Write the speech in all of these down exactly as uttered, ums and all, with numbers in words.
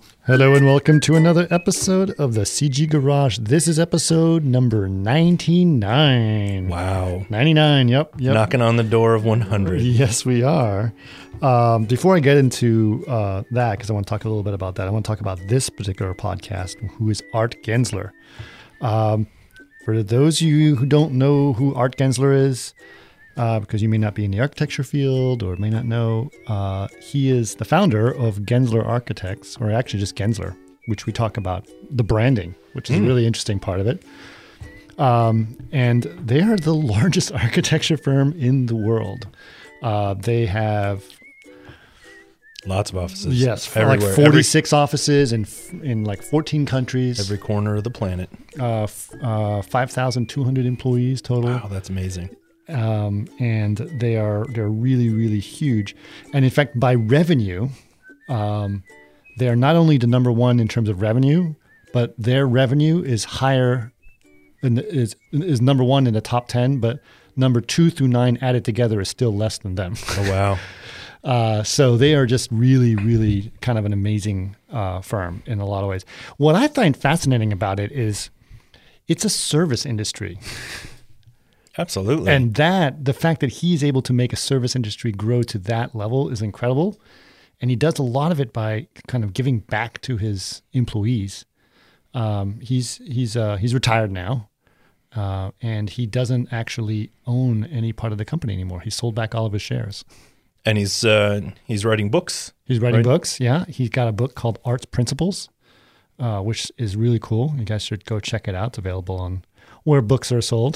Hello and welcome to another episode of the C G Garage. This is episode number ninety-nine. Wow. ninety-nine, yep. yep. Knocking on the door of one hundred. Yes, we are. Um, before I get into uh, that, because I want to talk a little bit about that, I want to talk about this particular podcast, who is Art Gensler. Um, for those of you who don't know who Art Gensler is, uh, because you may not be in the architecture field or may not know, uh, he is the founder of Gensler Architects, or actually just Gensler, which we talk about the branding, which is mm. a really interesting part of it. Um, and they are the largest architecture firm in the world. Uh, they have lots of offices. Yes, everywhere. Like forty-six every, offices in in like fourteen countries. Every corner of the planet. Uh, f- uh, five thousand two hundred employees total. Wow, that's amazing. Um, and they are they're really really huge. And in fact, by revenue, um, they are not only the number one in terms of revenue, but their revenue is higher. In the, is is number one in the top ten, but number two through nine added together is still less than them. Oh wow. Uh, so they are just really, really kind of an amazing uh, firm in a lot of ways. What I find fascinating about it is it's a service industry. Absolutely. And that, the fact that he's able to make a service industry grow to that level is incredible. And he does a lot of it by kind of giving back to his employees. Um, he's he's uh, he's retired now, uh, and he doesn't actually own any part of the company anymore. He sold back all of his shares. And he's uh, he's writing books. He's writing right? books, yeah. He's got a book called Art's Principles, uh, which is really cool. You guys should go check it out. It's available on where books are sold.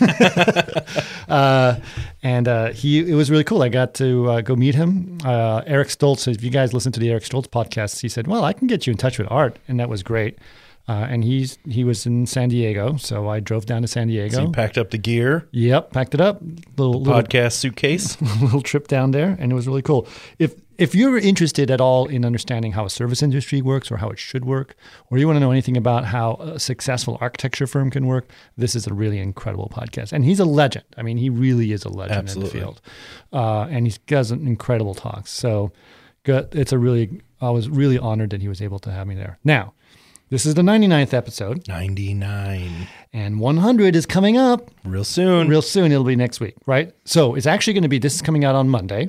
uh, and uh, he it was really cool. I got to uh, go meet him. Uh, Eric Stoltz, if you guys listen to the Eric Stoltz podcast, he said, well, I can get you in touch with Art. And that was great. Uh, and he's he was in San Diego, so I drove down to San Diego. So you packed up the gear. Yep, packed it up. Little, the little podcast suitcase. Little trip down there, and it was really cool. If if you're interested at all in understanding how a service industry works or how it should work, or you want to know anything about how a successful architecture firm can work, this is a really incredible podcast. And he's a legend. I mean, he really is a legend Absolutely. in the field. Uh, and he does an incredible talks. So good. It's a really, I was really honored that he was able to have me there. Now, this is the ninety-ninth episode. ninety-nine. And one hundred is coming up. Real soon. Real soon. It'll be next week, right? So it's actually going to be, this is coming out on Monday.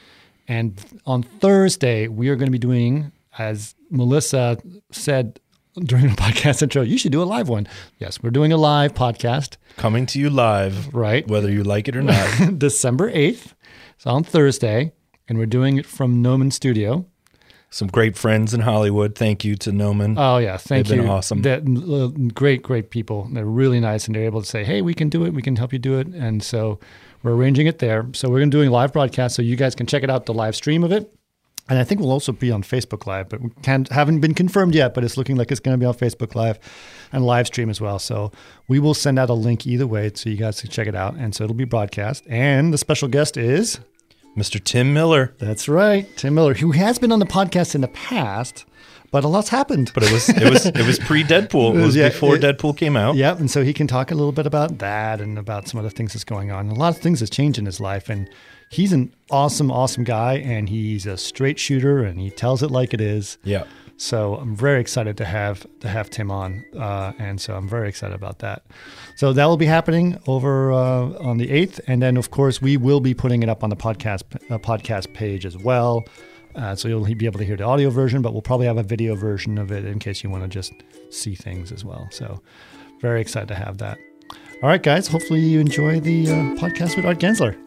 And on Thursday, we are going to be doing, as Melissa said during the podcast intro, you should do a live one. Yes, we're doing a live podcast. Coming to you live. Right. Whether you like it or not. December eighth. It's on Thursday. And we're doing it from Gnomon Studio. Some great friends in Hollywood. Thank you to Gnomon. Oh, yeah. Thank They've you. been awesome. They're great, great people. They're really nice. And they're able to say, hey, we can do it. We can help you do it. And so we're arranging it there. So we're going to do a live broadcast so you guys can check it out, the live stream of it. And I think we'll also be on Facebook Live, but we can't, haven't been confirmed yet, but it's looking like it's going to be on Facebook Live and live stream as well. So we will send out a link either way so you guys can check it out. And so it'll be broadcast. And the special guest is Mister Tim Miller. That's right, Tim Miller, who has been on the podcast in the past, but a lot's happened. But it was it was it was pre-Deadpool. It was yeah, before it, Deadpool came out. Yeah, and so he can talk a little bit about that and about some other things that's going on. A lot of things has changed in his life, and he's an awesome, awesome guy, and he's a straight shooter, and he tells it like it is. Yeah. So I'm very excited to have to have Tim on, uh, and so I'm very excited about that. So that will be happening over uh, on the eighth, and then of course we will be putting it up on the podcast uh, podcast page as well. Uh, so you'll be able to hear the audio version, but we'll probably have a video version of it in case you want to just see things as well. So very excited to have that. All right, guys. Hopefully you enjoy the uh, podcast with Art Gensler.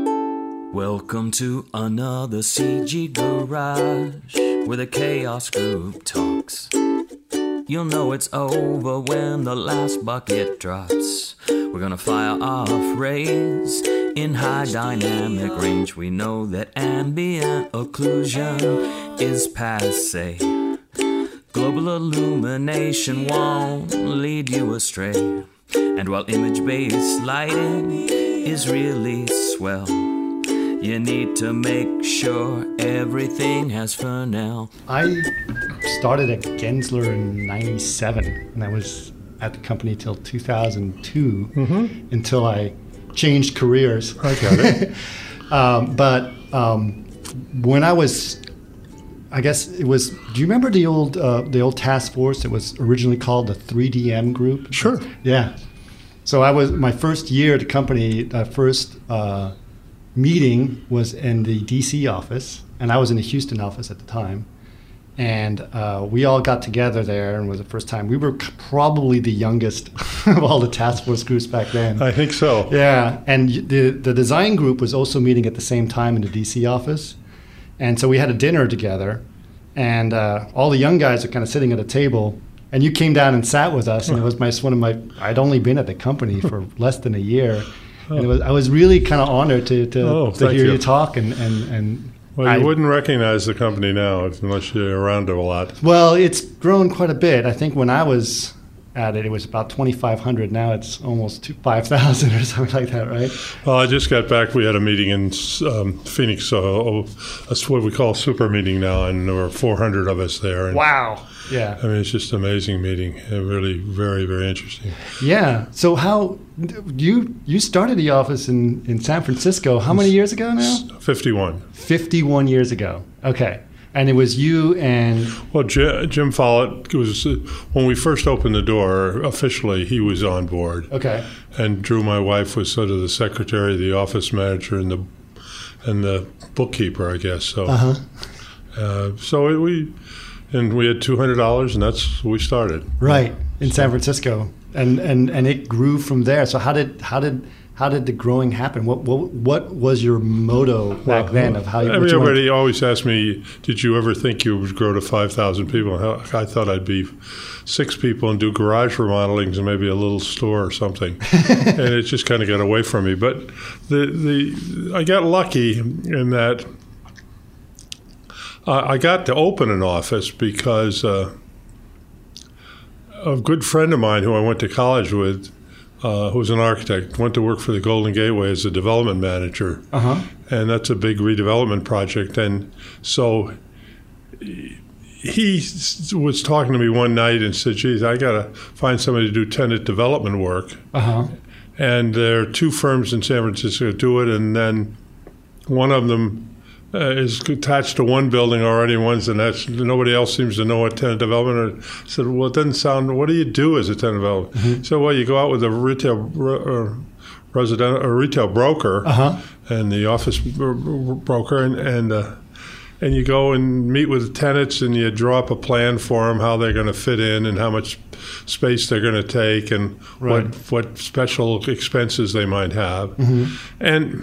Welcome to another C G Garage, where the Chaos Group talks. You'll know it's over when the last bucket drops. We're gonna fire off rays in high dynamic range. We know that ambient occlusion is passe. Global illumination won't lead you astray. And while image-based lighting is really swell, you need to make sure everything has Fresnel. I started at Gensler in ninety-seven, and I was at the company till two thousand two, mm-hmm. until I changed careers. I got it. um, but um, when I was I guess it was. Do you remember the old uh, the old task force that was originally called the three D M Group? Sure. Yeah. So I was my first year at the company. The first uh, meeting was in the D C office, and I was in the Houston office at the time. And uh, we all got together there, and it was the first time. We were probably the youngest of all the task force groups back then. I think so. Yeah, and the the design group was also meeting at the same time in the D C office. And so we had a dinner together, and uh, all the young guys are kind of sitting at a table. And you came down and sat with us, and it was my one of my. I'd only been at the company for less than a year, and it was I was really kind of honored to to, Oh, to hear you. you talk and and and. Well, you I- wouldn't recognize the company now unless you're around it a lot. Well, it's grown quite a bit. I think when I was at it, it was about twenty-five hundred. Now it's almost to five thousand or something like that, right? Well, I just got back. We had a meeting in um, Phoenix, so that's what we call a super meeting now, and there were four hundred of us there. And, Wow. Yeah. I mean, it's just an amazing meeting. Uh, really, very, very interesting. Yeah. So how you you started the office in, in San Francisco? How many years ago now? fifty-one. fifty-one years ago. Okay. And it was you and Well, J- Jim Follett was uh, when we first opened the door officially. He was on board, okay. and Drew, my wife, was sort of the secretary, the office manager, and the and the bookkeeper, I guess. So, Uh-huh. uh, so it, we and we had two hundred dollars, and that's we started. Right. In San Francisco. And, and and it grew from there. So how did how did how did the growing happen? What what what was your motto back Well, then of how you, I what mean, you wanted- everybody always asked me, "Did you ever think you would grow to five thousand people?" I thought I'd be six people and do garage remodelings and maybe a little store or something, and it just kind of got away from me. But the the I got lucky in that uh, I got to open an office because uh, a good friend of mine who I went to college with. Uh, who's an architect, went to work for the Golden Gateway as a development manager. Uh-huh. And that's a big redevelopment project. And so he s- was talking to me one night and said, geez, I got to find somebody to do tenant development work. Uh-huh. And there are two firms in San Francisco that do it, and then one of them uh, is attached to one building already, and one's and that's nobody else seems to know what tenant development is. I said, well, it doesn't sound. What do you do as a tenant developer? Mm-hmm. So, well, you go out with a retail uh, resident, a retail broker, Uh-huh. and the office bro- bro- broker, and and uh, and you go and meet with the tenants, and you draw up a plan for them how they're going to fit in and how much space they're going to take, and Right. what what special expenses they might have, Mm-hmm. and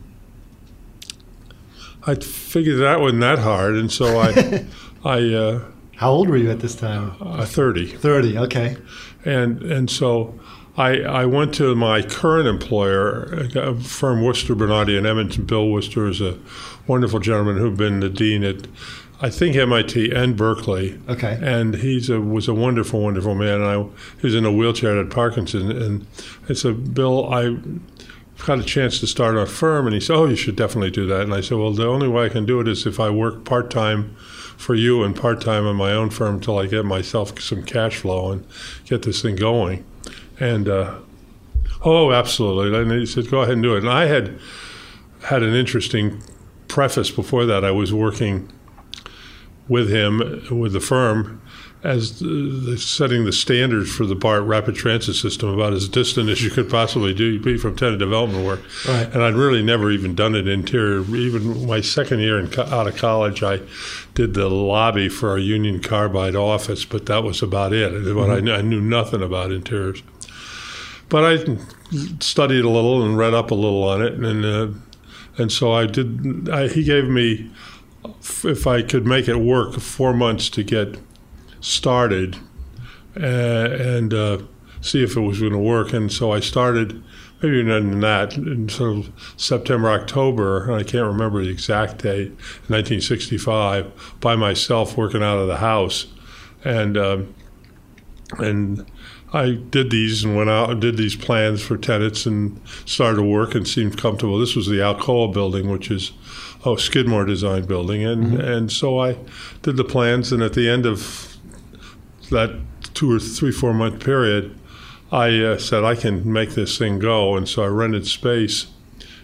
I figured that wasn't that hard, and so I, I, uh, How old were you at this time? uh, thirty, thirty. Okay. and and so I I went to my current employer, a firm Worcester Bernardi and Edmonton. Bill Worcester is a wonderful gentleman who'd been the dean at, I think, M I T and Berkeley. Okay. And he's a was a wonderful, wonderful man. And I he was in a wheelchair at Parkinson, and I said, Bill, I got a chance to start a firm, and he said, oh, you should definitely do that. And I said, well, the only way I can do it is if I work part-time for you and part-time in my own firm until I get myself some cash flow and get this thing going. And, uh, oh, absolutely. And he said, go ahead and do it. And I had had an interesting preface before that. I was working with him, with the firm, as the, setting the standards for the BART rapid transit system about as distant as you could possibly do be from tenant development work. Right. And I'd really never even done it interior. Even my second year in, co- out of college, I did the lobby for a Union Carbide office, but that was about it. But mm-hmm. I, knew, I knew nothing about interiors. But I studied a little and read up a little on it, and uh, and so I did. I, he gave me, if I could make it work, four months to get started uh, and uh, see if it was going to work. And so I started, maybe not in that, in sort of September, October, I can't remember the exact date, nineteen sixty-five, by myself working out of the house. And um, and I did these and went out and did these plans for tenants and started to work and seemed comfortable. This was the Alcoa building, which is oh Skidmore Design building. And, mm-hmm. and so I did the plans, and at the end of that two or three, four month period, I uh, said I can make this thing go, and so I rented space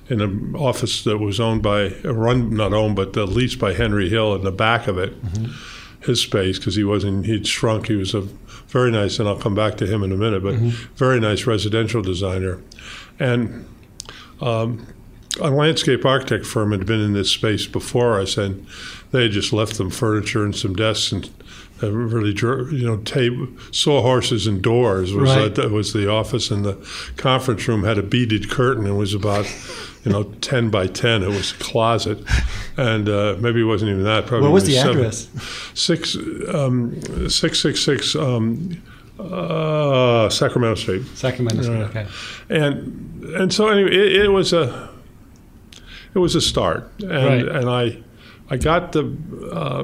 in an office that was owned by, run not owned, but leased by Henry Hill in the back of it, mm-hmm. his space, because he wasn't, he'd shrunk. He was a very nice, and I'll come back to him in a minute, but mm-hmm. very nice residential designer. And um, a landscape architect firm had been in this space before us, and they had just left them furniture and some desks and uh, really, you know, table, sawhorses and doors was right. uh, was the office, and the conference room had a beaded curtain. It was about, you know, ten by ten. It was a closet, and uh, maybe it wasn't even that. Probably what was the seven, address? Six um, six six six. Um, uh, Sacramento Street. Sacramento Street. Uh, okay. And and so anyway, it, it was a it was a start, and right. and I I got the uh,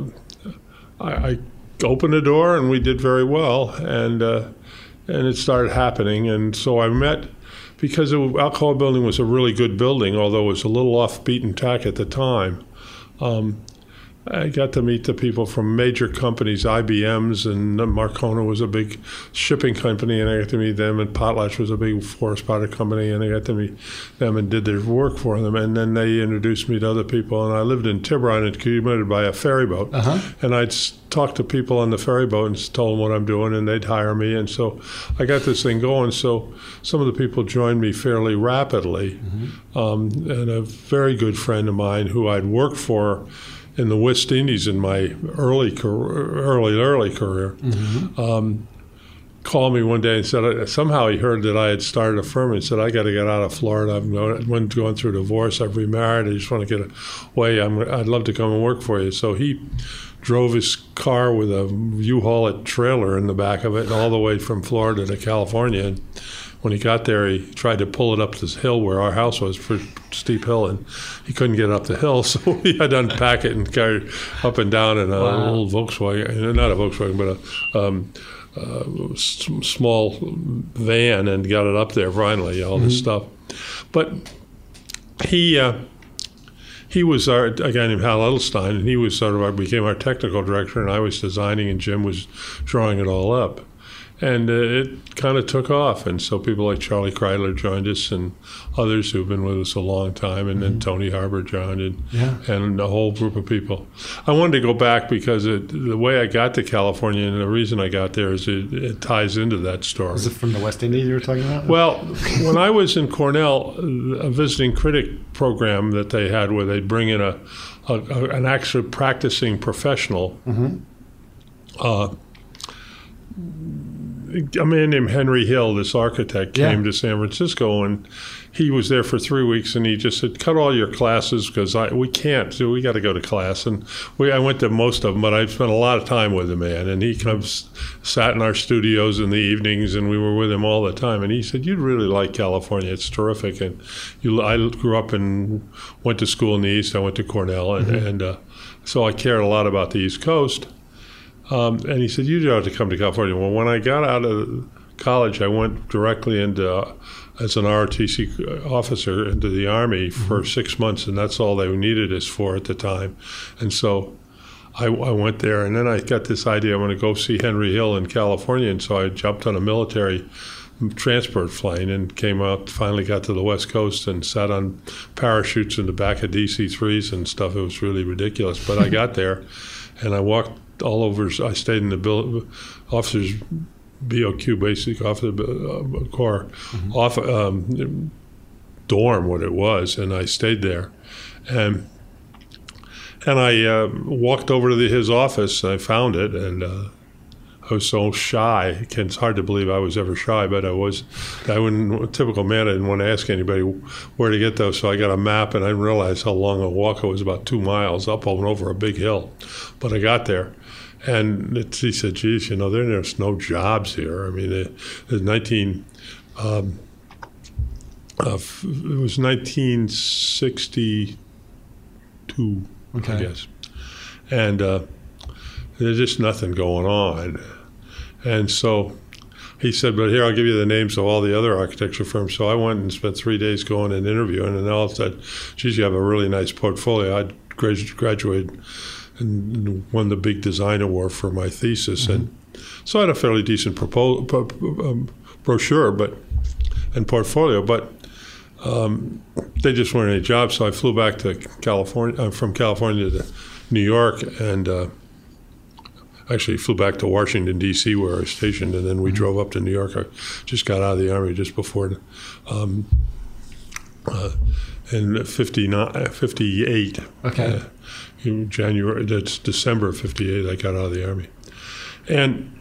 I, I opened the door, and we did very well, and uh, and it started happening, and so I met. Because it, Alcoa Building was a really good building, although it was a little off beaten track at the time. Um, I got to meet the people from major companies, I B M's, and Marcona was a big shipping company, and I got to meet them, and Potlatch was a big forest product company, and I got to meet them and did their work for them, and then they introduced me to other people, and I lived in Tiburon and commuted by a ferry boat, uh-huh. and I'd talk to people on the ferry boat and told them what I'm doing, and they'd hire me, and so I got this thing going. So some of the people joined me fairly rapidly, mm-hmm. um, and a very good friend of mine who I'd worked for in the West Indies in my early career, early early career, mm-hmm. um, called me one day and said somehow he heard that I had started a firm and said, I got to get out of Florida. I'm going, going through a divorce. I've remarried. I just want to get away. I'm, I'd love to come and work for you. So he drove his car with a U-Haul trailer in the back of it all the way from Florida to California. And when he got there, he tried to pull it up this hill where our house was, for steep hill, and he couldn't get up the hill, so he had to unpack it and carry it up and down in a wow. little Volkswagen, not a Volkswagen, but a um, uh, s- small van, and got it up there finally, all mm-hmm. this stuff. But he uh, he was our, a guy named Hal Edelstein, and he was sort of our, became our technical director, and I was designing, and Jim was drawing it all up. And uh, it kind of took off, and so people like Charlie Kreidler joined us, and others who've been with us a long time, and mm-hmm. then Tony Harbour joined, and, yeah. and a whole group of people. I wanted to go back because it, the way I got to California, and the reason I got there is it, it ties into that story. Is it from the West Indies you were talking about? Well, when I was in Cornell, a visiting critic program that they had where they'd bring in a, a, a an actual practicing professional, mm-hmm. uh, a man named Henry Hill, this architect, came yeah. to San Francisco, and he was there for three weeks, and he just said, cut all your classes because I we can't, so we got to go to class. And we I went to most of them, but I spent a lot of time with the man, and he comes, sat in our studios in the evenings, and we were with him all the time. And he said, you'd really like California. It's terrific. And you, I grew up and went to school in the East. I went to Cornell, and, mm-hmm. and uh, so I cared a lot about the East Coast. Um, and he said, you ought to come to California. Well, when I got out of college, I went directly into, uh, as an R O T C officer, into the Army mm-hmm. for six months, and that's all they needed us for at the time. And so I, I went there, and then I got this idea, I want to go see Henry Hill in California, and so I jumped on a military transport plane and came out, finally got to the West Coast and sat on parachutes in the back of D C threes and stuff. It was really ridiculous. But I got there, and I walked all over. I stayed in the bill, officers' B O Q, basic officer uh, corps mm-hmm. off, um, dorm, what it was, and I stayed there, and and I uh, walked over to the, his office. And I found it, and uh, I was so shy. It's hard to believe I was ever shy, but I was. I wouldn't. A typical man, I didn't want to ask anybody where to get those, so I got a map, and I realized how long a walk it was. About two miles up and over a big hill, but I got there. And it, he said, geez, you know, there, there's no jobs here. I mean, it, it was nineteen, um, uh, it was nineteen sixty-two, okay. I guess. And uh, there's just nothing going on. And so he said, but here, I'll give you the names of all the other architecture firms. So I went and spent three days going and interviewing, and they all said, geez, you have a really nice portfolio. I graduated and won the big design award for my thesis, mm-hmm. and so I had a fairly decent propo- pro- um, brochure, but and portfolio. But um, they just weren't any jobs. So I flew back to California, uh, from California to New York, and uh, actually flew back to Washington, D C, where I was stationed, and then we mm-hmm. drove up to New York. I just got out of the Army just before, um, uh, in fifty-nine, fifty-eight. Okay. Uh, in January, that's December of fifty-eight, I got out of the Army. And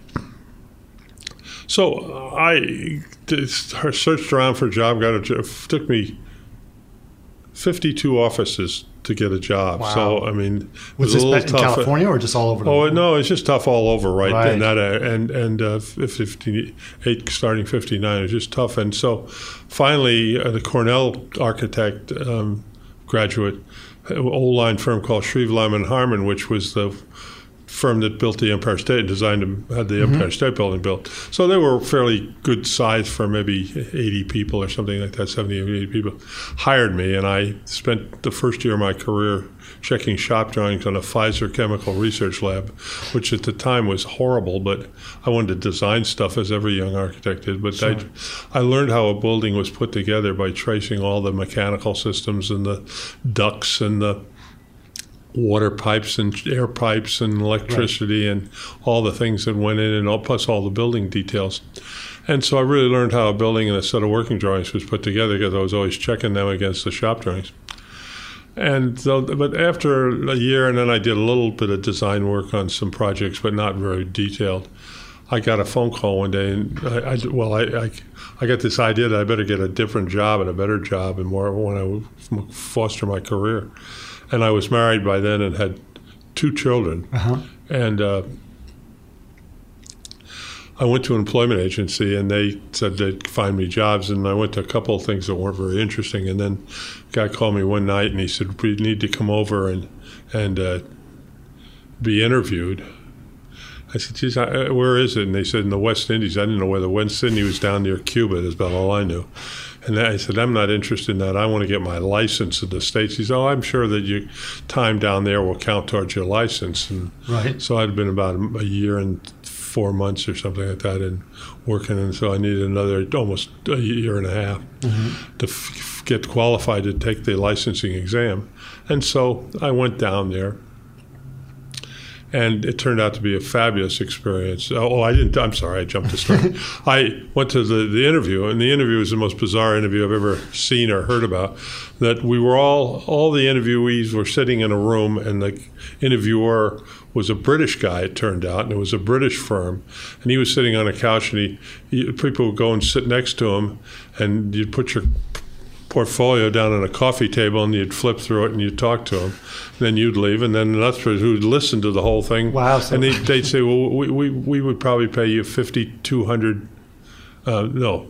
so I searched around for a job, got a job. It took me fifty-two offices to get a job. Wow. So, I mean, it was, was this a little in tough. California or just all over the oh, world? no, it's just tough all over, right? Right. And, that, uh, and, and uh, fifty-eight, starting fifty-nine, it was just tough. And so finally, uh, the Cornell architect um, graduate, an old line firm called Shreve Lyman Harmon, which was the firm that built the Empire State, designed and had the mm-hmm. Empire State Building built. So they were fairly good size for maybe eighty people or something like that, seventy, eighty people, hired me, and I spent the first year of my career checking shop drawings on a Pfizer chemical research lab, which at the time was horrible, but I wanted to design stuff as every young architect did. But sure. I, I learned how a building was put together by tracing all the mechanical systems and the ducts and the water pipes and air pipes and electricity right. and all the things that went in, and all, plus all the building details. And so I really learned how a building and a set of working drawings was put together, because I was always checking them against the shop drawings. And so, but after a year, and then I did a little bit of design work on some projects, but not very detailed. I got a phone call one day, and I, I well, I, I I got this idea that I better get a different job and a better job and more when I would foster my career. And I was married by then and had two children. Uh-huh. And uh, I went to an employment agency, and they said they'd find me jobs. And I went to a couple of things that weren't very interesting. And then a guy called me one night, and he said, "We need to come over and and uh, be interviewed." I said, "Geez, I, where is it?" And they said, "In the West Indies." I didn't know where the West Indies was. Down near Cuba. That's about all I knew. And I said, "I'm not interested in that. I want to get my license in the States." He said, "Oh, I'm sure that your time down there will count towards your license." And right. so I'd been about a year and four months or something like that and working, and so I needed another almost a year and a half mm-hmm. to f- get qualified to take the licensing exam. And so I went down there. And it turned out to be a fabulous experience. Oh, I didn't. I'm sorry, I jumped the story. I went to the, the interview, and the interview was the most bizarre interview I've ever seen or heard about. That we were all, all the interviewees were sitting in a room, and the interviewer was a British guy, it turned out, and it was a British firm. And he was sitting on a couch, and he, he people would go and sit next to him, and you'd put your portfolio down on a coffee table, and you'd flip through it and you'd talk to them. Then you'd leave, and then another person who'd listen to the whole thing. Wow! So and they'd, they'd say, "Well, we, we we would probably pay you fifty two hundred, uh, no,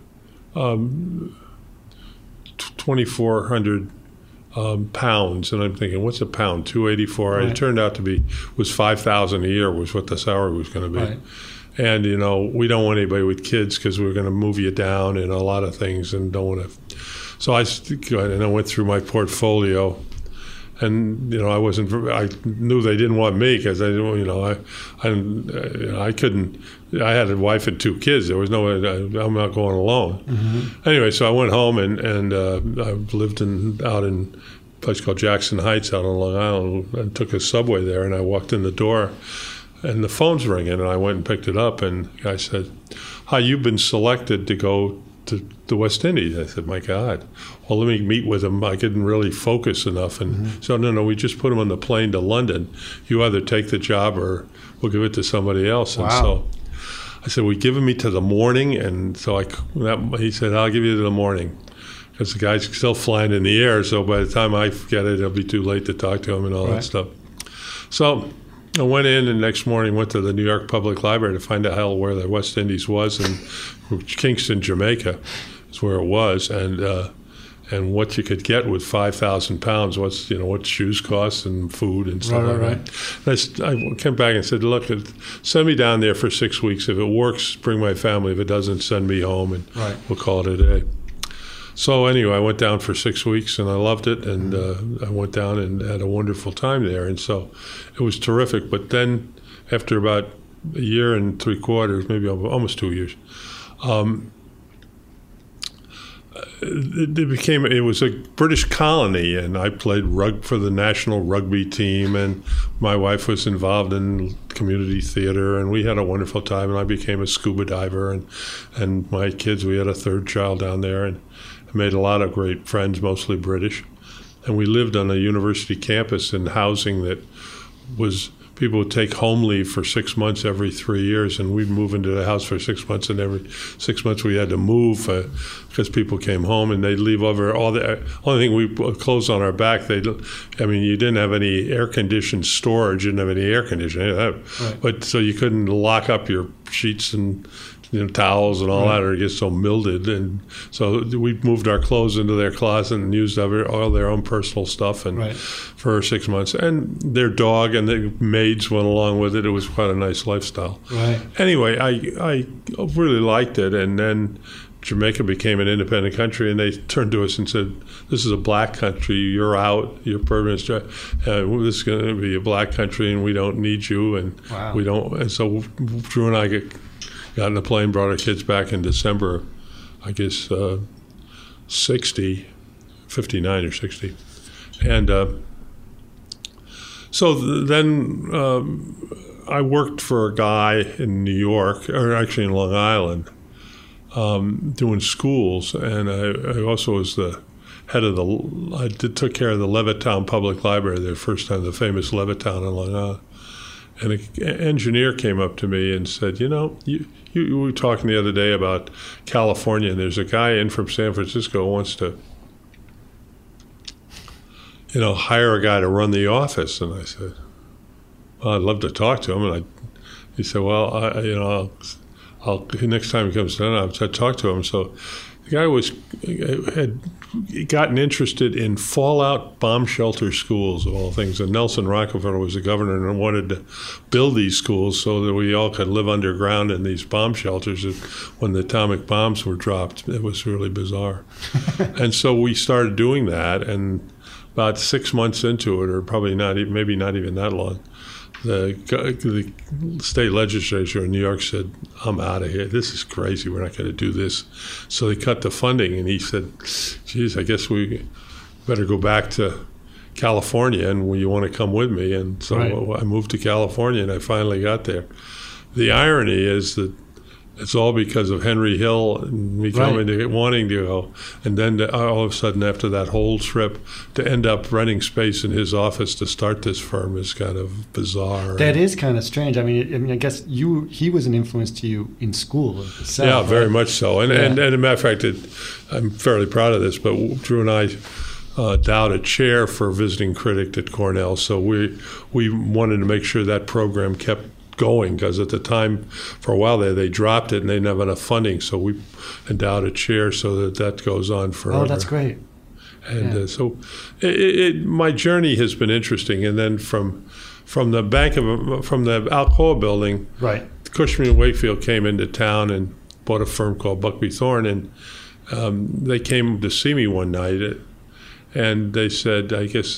um, twenty four hundred um, pounds." And I'm thinking, what's a pound? Two eighty four. Right. It turned out to be was five thousand a year was what the salary was going to be. Right. And you know, we don't want anybody with kids because we're going to move you down and a lot of things, and don't want to. So I and I went through my portfolio, and you know I wasn't. I knew they didn't want me because I, you know, I, I, I couldn't. I had a wife and two kids. There was no way. I'm not going alone. Mm-hmm. Anyway, so I went home and and uh, I lived in out in a place called Jackson Heights out on Long Island, and took a subway there. And I walked in the door, and the phone's ringing, and I went and picked it up, and the guy said, "Hi, you've been selected to go to the West Indies." I said, "My God." Well, let me meet with him. I couldn't really focus enough. And mm-hmm. so, no, no, we just put him on the plane to London. You either take the job or we'll give it to somebody else. Wow. And so I said, "We're giving me to the morning." And so I, that, he said, "I'll give you to the morning." Because the guy's still flying in the air. So by the time I get it, it'll be too late to talk to him and all right. that stuff. So I went in, and next morning went to the New York Public Library to find out hell where the West Indies was, and Kingston, Jamaica is where it was, and uh, and what you could get with five thousand pounds. What's you know what shoes cost and food and stuff right, like right, that. Right. I came back and said, "Look, send me down there for six weeks. If it works, bring my family. If it doesn't, send me home, and right. we'll call it a day." So anyway, I went down for six weeks, and I loved it, and uh, I went down and had a wonderful time there, and so it was terrific. But then after about a year and three quarters, maybe almost two years, um, it, it became, it was a British colony, and I played rug for the national rugby team, and my wife was involved in community theater, and we had a wonderful time, and I became a scuba diver, and, and my kids, we had a third child down there, and I made a lot of great friends, mostly British. And we lived on a university campus in housing that was, people would take home leave for six months every three years, and we'd move into the house for six months, and every six months we had to move uh, because people came home, and they'd leave over all the only thing we put clothes on our back. They, I mean, you didn't have any air conditioned storage, you didn't have any air conditioning, right. But so you couldn't lock up your sheets and, you know, towels and all right. that, or it gets so mildewed. And so we moved our clothes into their closet and used all their own personal stuff, and right. for six months. And their dog and the maids went along with it. It was quite a nice lifestyle. Right. Anyway, I I really liked it, and then Jamaica became an independent country, and they turned to us and said, "This is a black country. You're out. You're permanent. Uh, this is going to be a black country, and we don't need you." And wow. we don't. And so Drew and I get. Got in a plane, brought our kids back in December, I guess, uh, sixty, fifty-nine or sixty. And uh, so th- then um, I worked for a guy in New York, or actually in Long Island, um, doing schools. And I, I also was the head of the, I did, took care of the Levittown Public Library, the first time, the famous Levittown in Long Island. And an engineer came up to me and said, you know, you, you, you were talking the other day about California, and there's a guy in from San Francisco who wants to, you know, hire a guy to run the office. And I said, well, I'd love to talk to him. And I, he said, well, I, you know, I'll, I'll next time he comes down, I'll talk to him. So the guy was had gotten interested in fallout bomb shelter schools, of all things. And Nelson Rockefeller was the governor and wanted to build these schools so that we all could live underground in these bomb shelters. And when the atomic bombs were dropped, it was really bizarre. And so we started doing that. And about six months into it, or probably not, maybe not even that long, The, the state legislature in New York said, I'm out of here. This is crazy. We're not going to do this. So they cut the funding, and he said, geez, I guess we better go back to California, and will you want to come with me? And so right. I moved to California, and I finally got there. The irony is that it's all because of Henry Hill and me coming right. to wanting to go. And then to, all of a sudden, after that whole trip, to end up renting space in his office to start this firm is kind of bizarre. That is kind of strange. I mean, I mean, I guess you he was an influence to you in school itself. Yeah, very right? much so. And, yeah. and, and as a matter of fact, it, I'm fairly proud of this, but Drew and I uh, endowed a chair for visiting critic at Cornell. So we we wanted to make sure that program kept going, because at the time, for a while there, they dropped it and they didn't have enough funding. So we endowed a chair so that that goes on forever. Oh, that's great. And yeah. uh, so it, it, my journey has been interesting. And then from from the bank of from the Alcoa building, right, Cushman and Wakefield came into town and bought a firm called Buckby Thorne, and um, they came to see me one night, and they said, I guess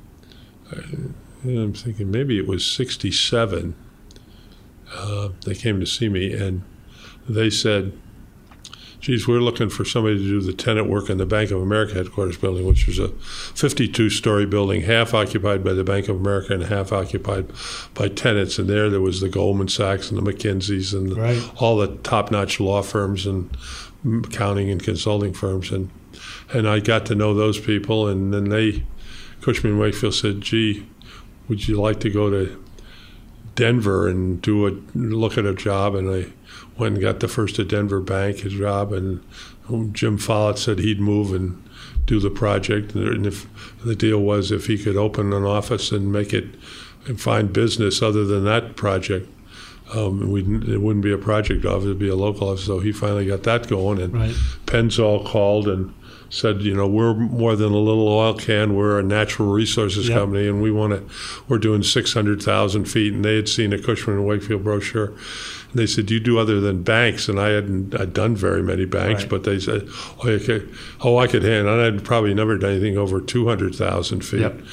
I'm thinking maybe it was sixty-seven. Uh, they came to see me, and they said, geez, we're looking for somebody to do the tenant work in the Bank of America headquarters building, which was a fifty-two story building, half occupied by the Bank of America and half occupied by tenants. And there, there was the Goldman Sachs and the McKinseys and the, right. all the top-notch law firms and accounting and consulting firms. And, and I got to know those people, and then they, Cushman and Wakefield said, gee, would you like to go to Denver and do a look at a job? And I went and got the first at Denver Bank, his job, and Jim Follett said he'd move and do the project. And if the deal was if he could open an office and make it and find business other than that project, um, we it wouldn't be a project office, it'd be a local office. So he finally got that going, and right. Pennzoil called and said, you know, we're more than a little oil can. We're a natural resources yep. company, and we want to. We're doing six hundred thousand feet. And they had seen a Cushman and Wakefield brochure, and they said, "Do you do other than banks?" And I hadn't I'd done very many banks, right. but they said, "Oh, okay. oh, I could handle." And I'd probably never done anything over two hundred thousand feet. Yep.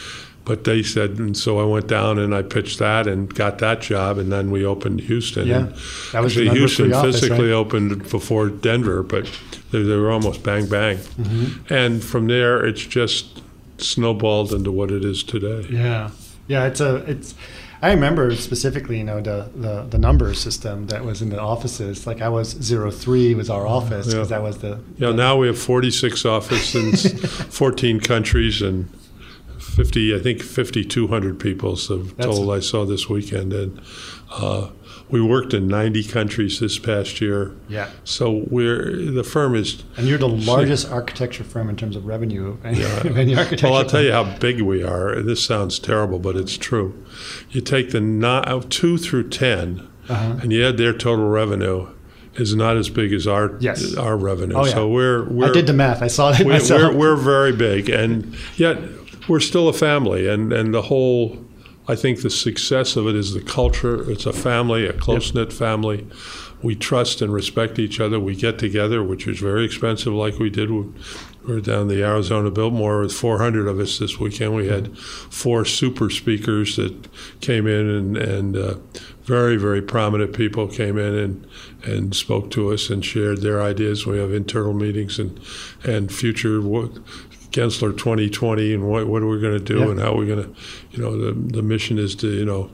but they said, and so I went down and I pitched that and got that job, and then we opened Houston. Yeah, and that was actually the Houston office, physically right? opened before Denver, but they, they were almost bang bang. Mm-hmm. And from there, it's just snowballed into what it is today. Yeah, yeah. It's a it's. I remember specifically, you know, the, the, the number system that was in the offices. Like I was zero three was our office because Yeah. that was the. Yeah, the, now we have forty-six offices in fourteen countries and fifty, I think fifty-two hundred people, so That's total a- I saw this weekend. And uh, we worked in ninety countries this past year. Yeah. So we're, the firm is, And you're the largest architecture firm in terms of revenue of any, of any architecture. well, I'll tell firm. you how big we are. This sounds terrible, but it's true. You take the no, two through ten, Uh-huh. and you add their total revenue, is not as big as our Yes. our revenue. Oh, yeah. So we're, we're I did the math. I saw it we, myself. we're, we're very big, and yet we're still a family. And, and the whole, I think the success of it is the culture. It's a family, a close-knit family. We trust and respect each other. We get together, which is very expensive, like we did. We were down the Arizona Biltmore with four hundred of us this weekend. We had four super speakers that came in, and, and uh, very, very prominent people came in and, and spoke to us and shared their ideas. We have internal meetings and, and future what, Gensler twenty twenty and what, what are we going to do Yeah. and how are we going to, you know, the, the mission is to, you know,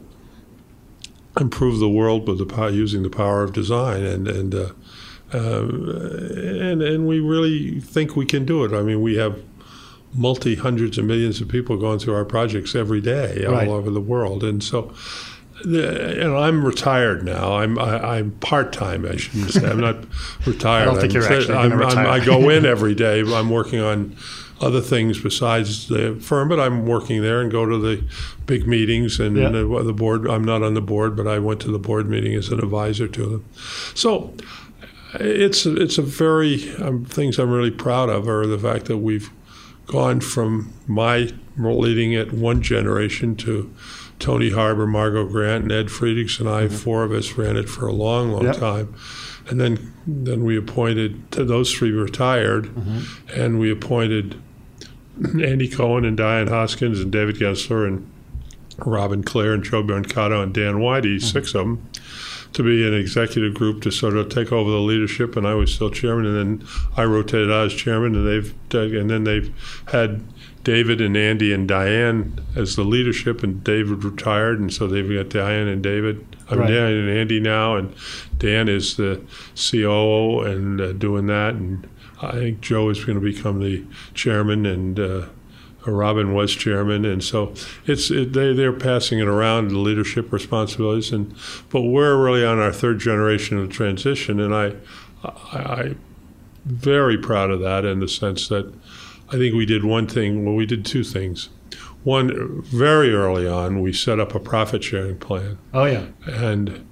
improve the world with the power, using the power of design, and and uh, uh, and and we really think we can do it. I mean, we have multi hundreds of millions of people going through our projects every day Right. all over the world, and so. The, you know, I'm retired now. I'm I, I'm part time. I shouldn't say. I'm not retired. I don't think I'm, you're actually I'm, gonna I'm, retire. I go in every day. I'm working on other things besides the firm, but I'm working there and go to the big meetings and Yeah. the, the board. I'm not on the board, but I went to the board meeting as an advisor to them. So it's it's a very um, things I'm really proud of are the fact that we've gone from my leading it one generation to Tony Harbour, Margot Grant, and Ed Friedrichs and I, four of us ran it for a long, long Yep. time. And then then we appointed, those three retired, and we appointed Andy Cohen and Diane Hoskins and David Gensler and Robin Clare and Joe Brancato and Dan Whitey, six of them, to be an executive group to sort of take over the leadership. And I was still chairman, and then I rotated out as chairman, and they've and then they've had David and Andy and Diane as the leadership, and David retired, and so they've got Diane and David. I'm Right. Dan and Andy now, and Dan is the C O O and uh, doing that, and I think Joe is going to become the chairman, and uh, Robin was chairman, and so it's it, they they're passing it around, the leadership responsibilities, and but we're really on our third generation of transition, and I I, I very proud of that in the sense that I think we did one thing. Well, we did two things. One, very early on, we set up a profit sharing plan, Oh yeah. and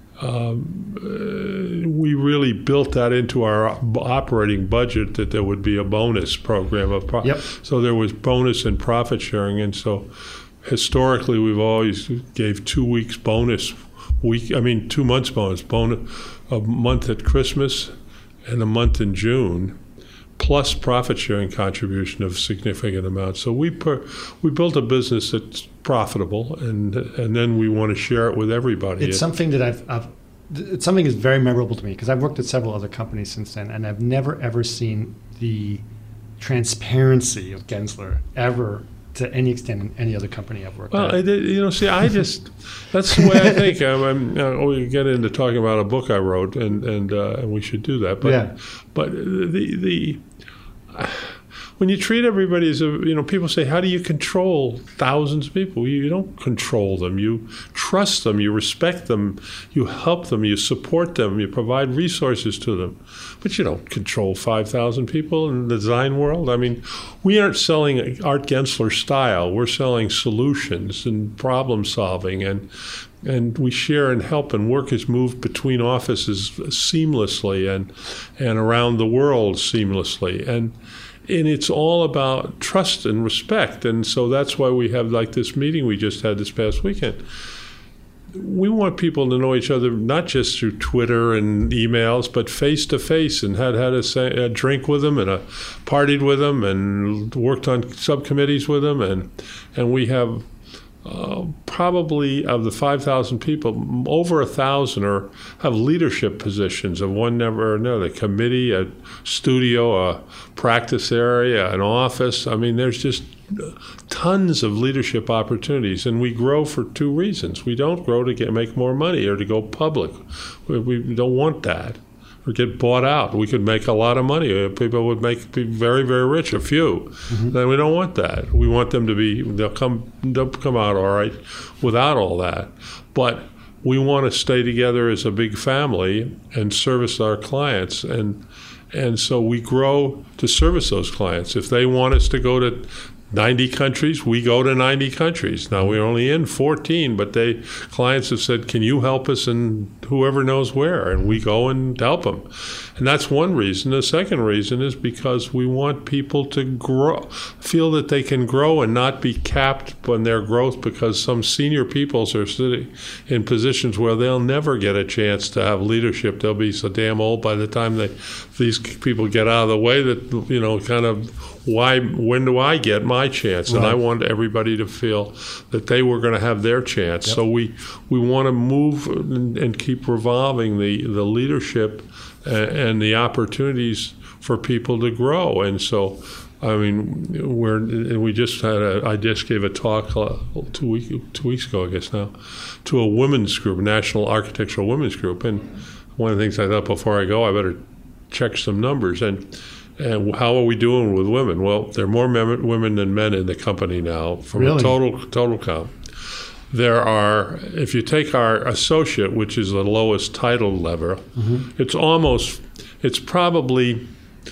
um, uh, we really built that into our operating budget that there would be a bonus program of pro- Yep. so there was bonus and profit sharing, and so historically we've always gave two weeks bonus week I mean two months bonus bonus a month at Christmas and a month in June, plus profit sharing contribution of significant amounts. So we per, we built a business that's profitable, and and then we want to share it with everybody. It's something that I've, I've it's something that's very memorable to me because I've worked at several other companies since then, and I've never ever seen the transparency of Gensler ever to any extent in any other company I've worked Well, at. I did, you know, see, I just, that's the way I think. I'm, I'm, you know, we get into talking about a book I wrote, and and, uh, and we should do that. But, Yeah. but the, the, when you treat everybody as a, you know, people say, how do you control thousands of people? You, you don't control them. You trust them. You respect them. You help them. You support them. You provide resources to them. But you don't control five thousand people in the design world. I mean, we aren't selling Art Gensler style. We're selling solutions and problem solving, and and we share and help, and work is moved between offices seamlessly and and around the world seamlessly. And and it's all about trust and respect. And so that's why we have like this meeting we just had this past weekend. we want people to know each other not just through Twitter and emails, but face to face, and had had a, a drink with them and a partied with them and worked on subcommittees with them, and and we have uh, probably of the five thousand people, over a thousand are have leadership positions of one number or another, a committee, a studio, a practice area, an office. I mean, there's just tons of leadership opportunities, and we grow for two reasons. We don't grow to get make more money or to go public. We, we don't want that or get bought out. We could make a lot of money. People would make be very, very rich, a few. Mm-hmm. Then we don't want that. We want them to be, they'll come, they'll come out all right without all that. But we want to stay together as a big family and service our clients. And and so we grow to service those clients. If they want us to go to ninety countries, we go to ninety countries. Now, we're only in fourteen, but they clients have said, can you help us in whoever knows where? And we go and help them. And that's one reason. The second reason is because we want people to grow, feel that they can grow and not be capped on their growth because some senior peoples are sitting in positions where they'll never get a chance to have leadership. They'll be so damn old by the time they these people get out of the way that, you know, kind of, why, when do I get my chance? And right. I want everybody to feel that they were going to have their chance. Yep. So we we want to move and, and keep revolving the, the leadership and, and the opportunities for people to grow. And so, I mean, we're and we just had a I just gave a talk uh, two week two weeks ago, I guess now, to a women's group, a National Architectural Women's Group. And one of the things I thought before I go, I better check some numbers. And And how are we doing with women? Well, there are more men, women than men in the company now from really? a total total count. There are, if you take our associate, which is the lowest title level, mm-hmm. it's almost, it's probably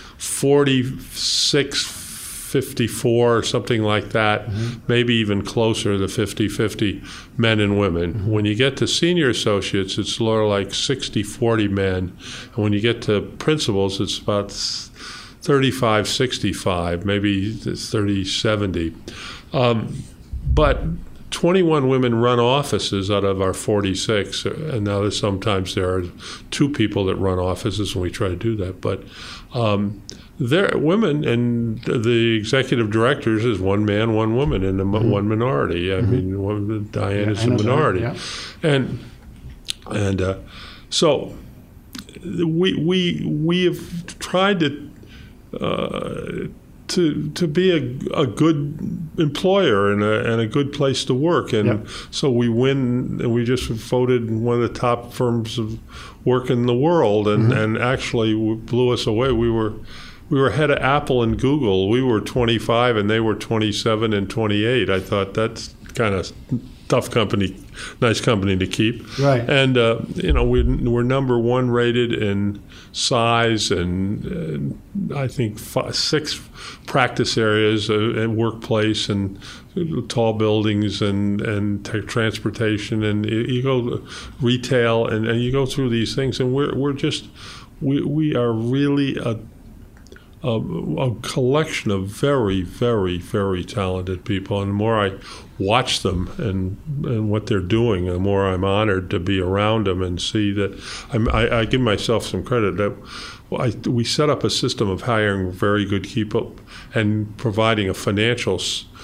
forty-six, fifty-four or something like that, mm-hmm. maybe even closer to fifty-fifty men and women. Mm-hmm. When you get to senior associates, it's more like sixty forty men. And when you get to principals, it's about thirty-five sixty-five, maybe thirty seventy. Um, but twenty-one women run offices out of our forty-six, and now there's sometimes there are two people that run offices, and we try to do that. But um, there, women, and the executive directors is one man, one woman, and mm-hmm. one minority. I mm-hmm. mean, one, Diane yeah, is a minority, that, yeah. and and uh, so we we we have tried to. Uh, to to be a, a good employer and a, and a good place to work. And yep. so we win, and we just voted one of the top firms of work in the world, and, mm-hmm. and actually blew us away. We were we were ahead of Apple and Google. We were twenty-five and they were twenty-seven and twenty-eight. I thought that's kind of tough company, nice company to keep. Right. And, uh, you know, we, we're number one rated in size and, and I think five, six practice areas uh, and workplace and tall buildings and, and t- transportation. And you, you go retail and, and you go through these things, and we're, we're just, we, we are really a, a, a collection of very, very, very talented people. And the more I watch them and and what they're doing, the more I'm honored to be around them and see that. I'm, I, I give myself some credit that I, we set up a system of hiring very good people and providing a financial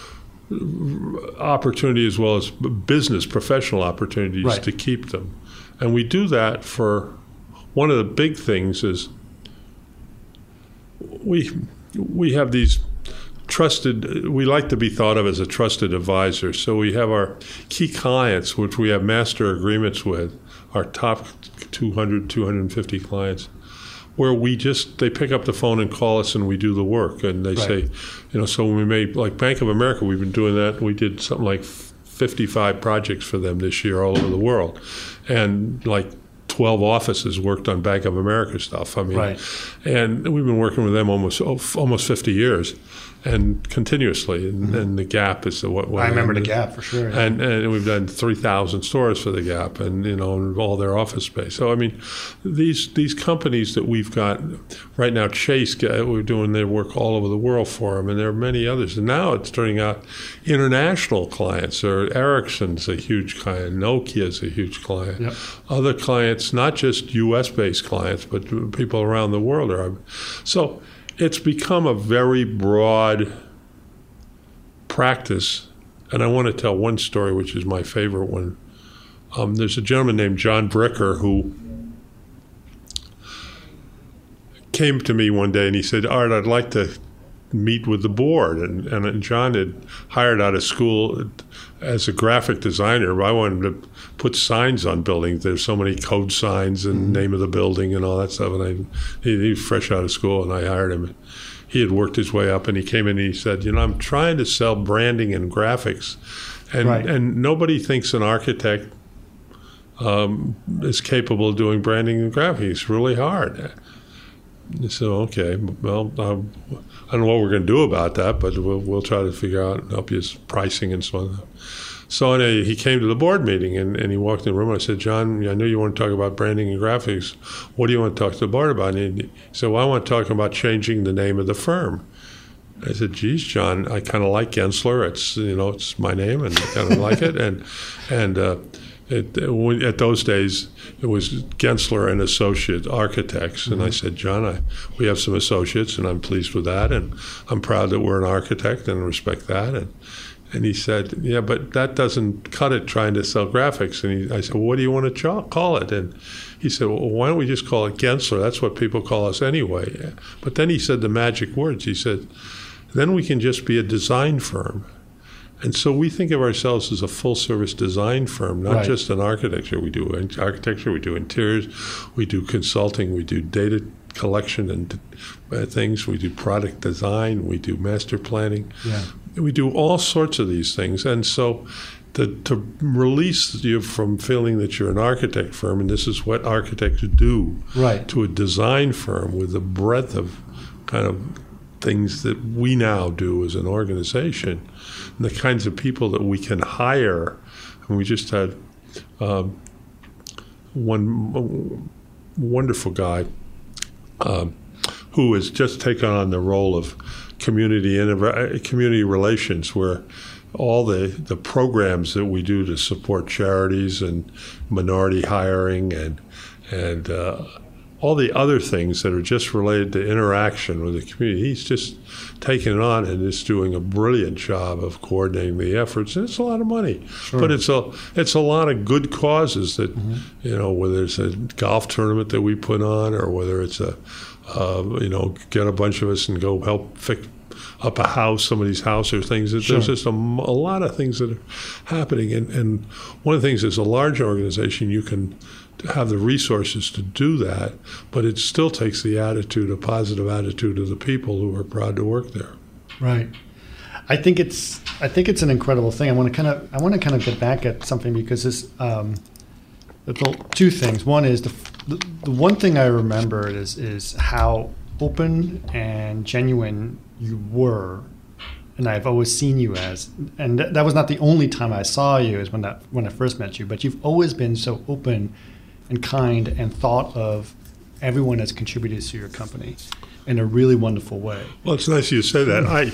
opportunity as well as business professional opportunities right. to keep them. And we do that for, one of the big things is we we have these trusted, we like to be thought of as a trusted advisor. So we have our key clients, which we have master agreements with, our top two hundred, two hundred fifty clients, where we just, they pick up the phone and call us and we do the work. And they right. say, you know, so when we made, like Bank of America, we've been doing that. We did something like fifty-five projects for them this year all over the world. And like twelve offices worked on Bank of America stuff. I mean, right. and we've been working with them almost almost fifty years. and continuously. And, mm-hmm. and the Gap is the what, what I remember the Gap for sure. Yeah. And and we've done three thousand stores for the Gap, and you know all their office space. So I mean, these these companies that we've got right now, Chase, we're doing their work all over the world for them, and there are many others. And now it's turning out international clients. Or Ericsson's a huge client, Nokia's a huge client. Yep. Other clients, not just U S based clients, but people around the world are. So it's become a very broad practice. And I want to tell one story, which is my favorite one. Um, there's a gentleman named John Bricker who came to me one day and he said, Art, I'd like to meet with the board. And, and John had hired out of school as a graphic designer. I wanted to put signs on buildings. There's so many code signs and mm-hmm. name of the building and all that stuff. And I, he, he was fresh out of school, and I hired him. He had worked his way up, and he came in and he said, you know, I'm trying to sell branding and graphics. And, right. and nobody thinks an architect um, is capable of doing branding and graphics. It's really hard. I said, okay, well, um, I don't know what we're going to do about that, but we'll, we'll try to figure out and help you with pricing and so on. So anyway, he came to the board meeting, and, and he walked in the room, and I said, John, I know you want to talk about branding and graphics. What do you want to talk to the board about? And he said, well, I want to talk about changing the name of the firm. I said, geez, John, I kind of like Gensler. It's, you know, it's my name, and I kind of like it. And, and uh, it, it, at those days, it was Gensler and Associate Architects. Mm-hmm. And I said, John, I, we have some associates, and I'm pleased with that. And I'm proud that we're an architect and respect that. And And he said, yeah, but that doesn't cut it trying to sell graphics. And he, I said, well, what do you want to ch- call it? And he said, well, why don't we just call it Gensler? That's what people call us anyway. But then he said the magic words. He said, then we can just be a design firm. And so we think of ourselves as a full-service design firm, not right. just an architecture. We do architecture, we do interiors, we do consulting, we do data collection and uh, things. We do product design, we do master planning. Yeah. We do all sorts of these things. And so to, to release you from feeling that you're an architect firm, and this is what architects do, right. to a design firm with the breadth of kind of things that we now do as an organization, and the kinds of people that we can hire. And we just had um, one wonderful guy um, who has just taken on the role of community community relations, where all the, the programs that we do to support charities and minority hiring and and uh, all the other things that are just related to interaction with the community, he's just taken it on and is doing a brilliant job of coordinating the efforts. And it's a lot of money, sure. but it's a it's a lot of good causes that mm-hmm. you know, whether it's a golf tournament that we put on, or whether it's a uh, you know, get a bunch of us and go help fix up a house, somebody's house, or things. Sure. There's just a, a lot of things that are happening. And, and one of the things is, a large organization, you can have the resources to do that, but it still takes the attitude, a positive attitude of the people who are proud to work there. Right. I think it's I think it's an incredible thing. I want to kind of I want to kind of get back at something, because this um, two things. One is the, the the one thing I remember is is how open and genuine you were, and I've always seen you as, and th- that was not the only time I saw you, is when that when I first met you, but you've always been so open and kind and thought of everyone as contributors to your company in a really wonderful way. Well, it's nice you say that. I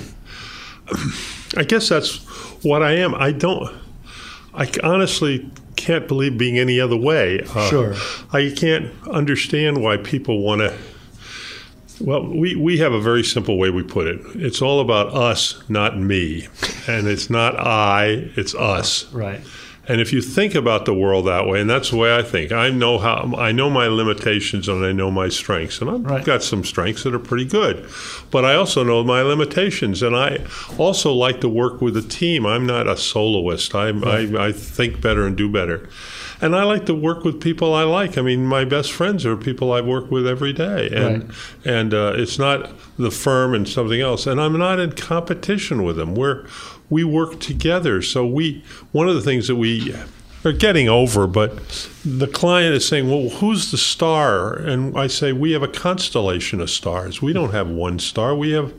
I guess that's what I am. I don't, I honestly can't believe being any other way. Uh, sure. I can't understand why people want to. Well, we, we have a very simple way we put it. It's all about us, not me. And it's not I, it's us. Right. And if you think about the world that way, and that's the way I think, I know how I know my limitations and I know my strengths. And I've right. got some strengths that are pretty good. But I also know my limitations. And I also like to work with a team. I'm not a soloist. I, right. I, I think better and do better. And I like to work with people I like. I mean, my best friends are people I work with every day. And right. and uh, it's not the firm and something else. And I'm not in competition with them. We're, we work together. So we one of the things that we are getting over, but the client is saying, well, who's the star? And I say, we have a constellation of stars. We don't have one star. We have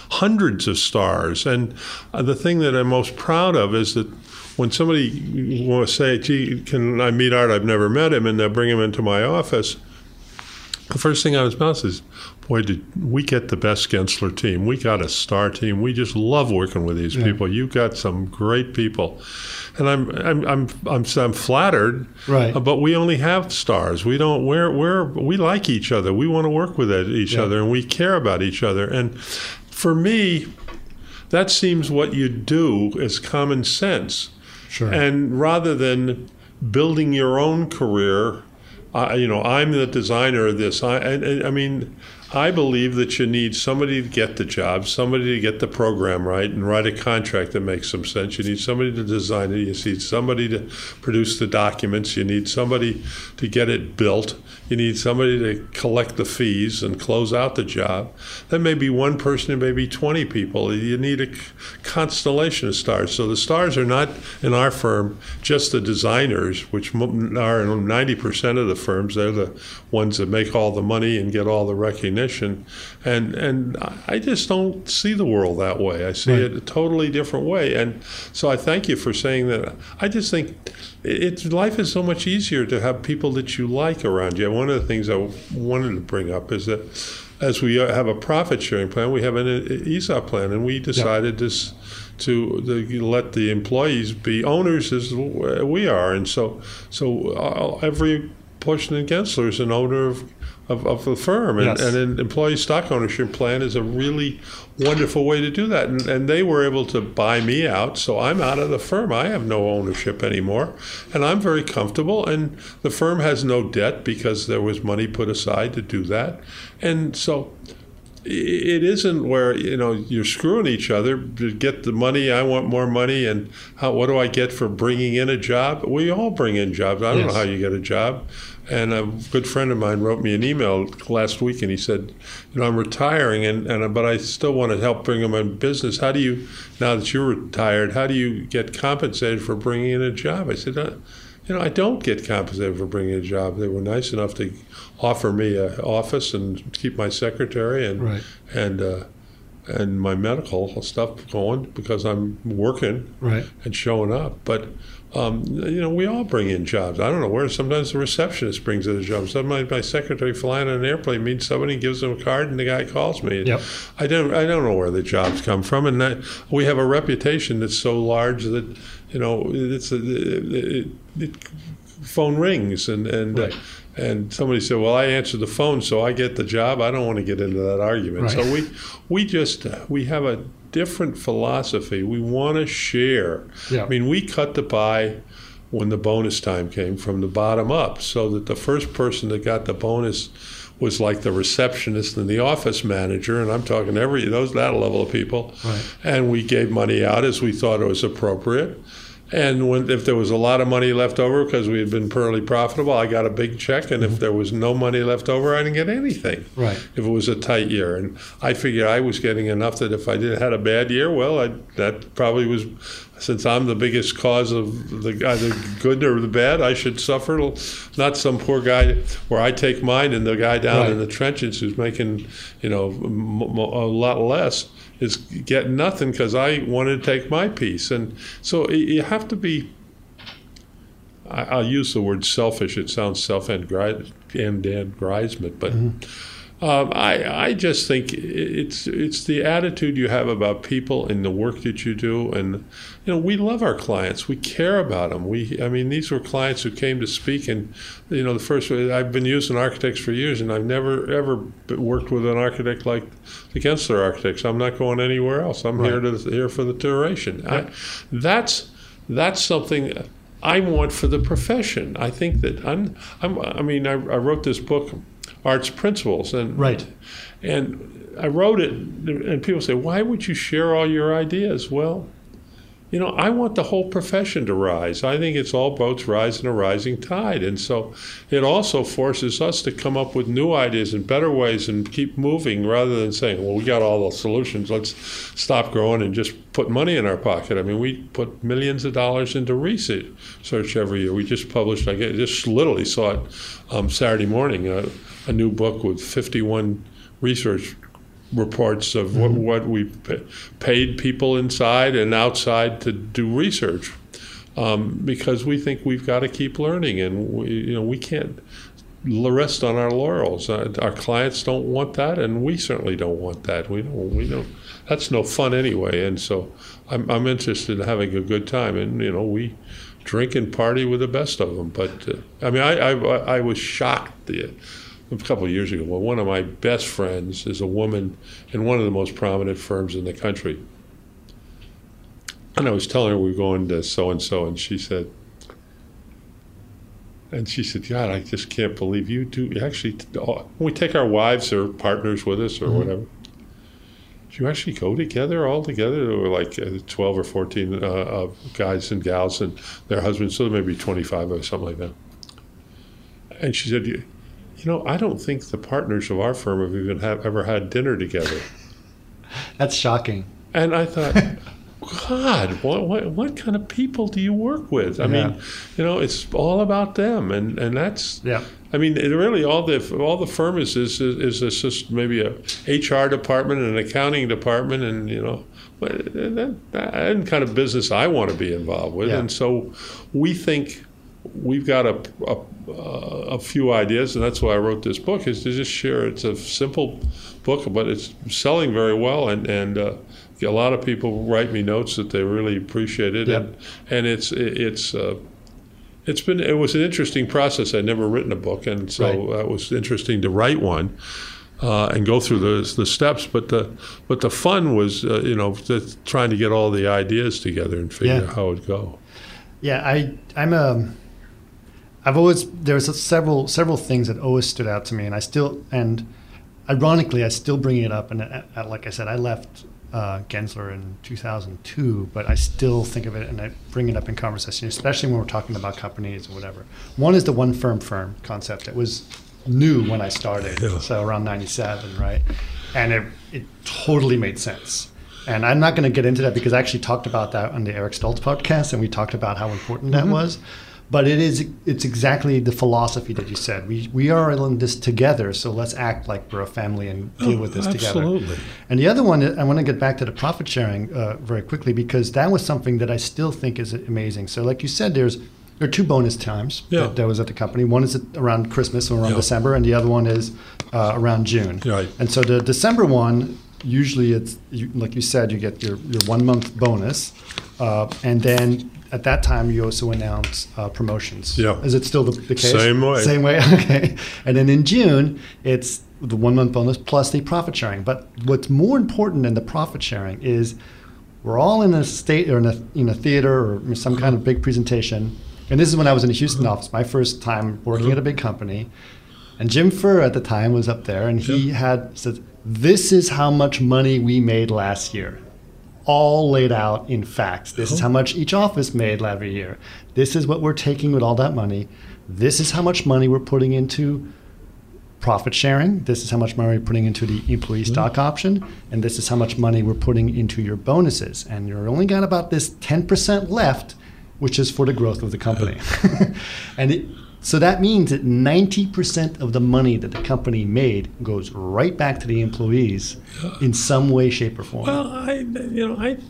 hundreds of stars. And uh, the thing that I'm most proud of is that when somebody will say, gee, can I meet Art? I've never met him, and they'll bring him into my office. The first thing out of his mouth is, boy, did we get the best Gensler team. We got a star team. We just love working with these yeah. people. You got some great people. And I'm I'm I'm I'm, I'm flattered, right. but we only have stars. We don't we're we're we like each other. We want to work with each yeah. other, and we care about each other. And for me, that seems what you do is common sense. Sure. And rather than building your own career, uh, you know, I'm the designer of this. I, I, I mean, I believe that you need somebody to get the job, somebody to get the program right and write a contract that makes some sense. You need somebody to design it. You need somebody to produce the documents. You need somebody to get it built. You need somebody to collect the fees and close out the job. That may be one person, it may be twenty people. You need a constellation of stars. So the stars are not, in our firm, just the designers, which are in ninety percent of the firms. They're the ones that make all the money and get all the recognition. And and I just don't see the world that way. I see right. it a totally different way. And so I thank you for saying that. I just think it's life is so much easier to have people that you like around you. One of the things I wanted to bring up is that as we have a profit sharing plan, we have an E S O P plan, and we decided yeah. this to the, let the employees be owners as we are. And so so every person in Gensler is an owner of Of, of the firm, and, yes. and an employee stock ownership plan is a really wonderful way to do that. And, and they were able to buy me out, so I'm out of the firm. I have no ownership anymore, and I'm very comfortable. And the firm has no debt because there was money put aside to do that. And so it isn't where, you know, you're screwing each other to get the money. I want more money, and how, what do I get for bringing in a job? We all bring in jobs. I don't yes. know how you get a job. And a good friend of mine wrote me an email last week, and he said, you know, I'm retiring, and, and but I still want to help bring them in business. How do you, now that you're retired, how do you get compensated for bringing in a job? I said, uh, you know, I don't get compensated for bringing in a job. They were nice enough to offer me an office and keep my secretary and right. and uh, and my medical stuff going because I'm working right. and showing up. But Um, you know, we all bring in jobs. I don't know where. Sometimes the receptionist brings in a job. Sometimes my secretary flying on an airplane meets somebody, gives them a card, and the guy calls me. Yep. I don't. I don't know where the jobs come from, and that, we have a reputation that's so large that, you know, it's a, it, it, phone rings, and and right. uh, and somebody said, "Well, I answered the phone, so I get the job." I don't want to get into that argument. Right. So we we just uh, we have a different philosophy. We want to share. Yeah. I mean, we cut the pie when the bonus time came from the bottom up, so that the first person that got the bonus was like the receptionist and the office manager, and I'm talking every those that level of people. Right. And we gave money out as we thought it was appropriate. And when, if there was a lot of money left over because we had been purely profitable, I got a big check. And mm-hmm. if there was no money left over, I didn't get anything. Right. If it was a tight year, and I figured I was getting enough that if I did had a bad year, well, I, that probably was, since I'm the biggest cause of the either good or the bad, I should suffer. Not some poor guy where I take mine and the guy down right. in the trenches who's making, you know, a lot less is getting nothing because I wanted to take my piece. And so you have to be, I'll use the word selfish. It sounds self-aggrandizement, but mm-hmm. um, I, I just think it's it's the attitude you have about people and the work that you do. And, you know, we love our clients. We care about them. We, I mean, these were clients who came to speak, and, you know, the first, I've been using architects for years, and I've never, ever worked with an architect like the Gensler architects. I'm not going anywhere else. I'm right. here to here for the duration. Right. I, that's that's something I want for the profession. I think that I'm, I'm I mean, I, I wrote this book, Art's Principles, and right. and I wrote it, and people say, why would you share all your ideas? Well, you know, I want the whole profession to rise. I think it's all boats rise in a rising tide. And so it also forces us to come up with new ideas and better ways and keep moving rather than saying, well, we got all the solutions. Let's stop growing and just put money in our pocket. I mean, we put millions of dollars into research every year. We just published, I just literally saw it um, Saturday morning, uh, a new book with fifty-one research reports of what, what we pa- paid people inside and outside to do research, um, because we think we've got to keep learning, and we, you know, we can't rest on our laurels. Uh, our clients don't want that, and we certainly don't want that. We don't. We don't. That's no fun anyway. And so, I'm, I'm interested in having a good time, and you know, we drink and party with the best of them. But uh, I mean, I, I I was shocked the, a couple of years ago. Well, one of my best friends is a woman in one of the most prominent firms in the country, and I was telling her we were going to so and so, and she said. And she said, God, I just can't believe you do. Actually, when we take our wives or partners with us or mm-hmm. whatever, do you actually go together, all together? There were like twelve or fourteen uh, uh, guys and gals and their husbands, so maybe twenty-five or something like that. And she said, you, you know, I don't think the partners of our firm have even have, ever had dinner together. That's shocking. And I thought... God, what, what what kind of people do you work with? I yeah. mean, you know, it's all about them, and, and that's. Yeah. I mean, it really all the all the firm is is is, is just maybe a H R department and an accounting department, and you know, that, that and kind of business I want to be involved with, yeah. and so we think we've got a, a a few ideas, and that's why I wrote this book, is to just share. It's a simple book, but it's selling very well, and and. Uh, A lot of people write me notes that they really appreciate it, yep. and and it's it's uh, it's been it was an interesting process. I'd never written a book, and so right. uh, it was interesting to write one uh, and go through the the steps. But the but the fun was uh, you know the, trying to get all the ideas together and figure yeah. out how it'd go. Yeah, I I'm a I've always there's several several things that always stood out to me, and I still and ironically I still bring it up. And uh, like I said, I left. Uh, Gensler in two thousand two, but I still think of it and I bring it up in conversation, especially when we're talking about companies or whatever. One is the one firm firm concept that was new when I started, yeah. so around ninety-seven, right? And it, it totally made sense. And I'm not going to get into that because I actually talked about that on the Eric Stoltz podcast, and we talked about how important that mm-hmm. was. But it is it's exactly the philosophy that you said. We we are in this together, so let's act like we're a family and deal oh, with this absolutely. together. And the other one, I want to get back to the profit sharing uh, very quickly, because that was something that I still think is amazing. So like you said, there's there are two bonus times yeah. that, that was at the company. One is around Christmas or around yeah. December, and the other one is uh, around June. Right. And so the December one, usually it's, you, like you said, you get your, your one-month bonus, uh, and then at that time, you also announce uh, promotions. Yeah. Is it still the, the case? Same way. Same way? Okay. And then in June, it's the one-month bonus plus the profit sharing. But what's more important than the profit sharing is we're all in a state or in a, in a theater or some kind of big presentation. And this is when I was in the Houston office, my first time working at a big company. And Jim Furr at the time was up there, and he yeah. had said, this is how much money we made last year. All laid out in facts. This is how much each office made every year. This is what we're taking with all that money. This is how much money we're putting into profit sharing. This is how much money we're putting into the employee stock option. And this is how much money we're putting into your bonuses. And you're only got about this ten percent left, which is for the growth of the company. and it, so that means that ninety percent of the money that the company made goes right back to the employees in some way, shape, or form. Well, I, you know, I,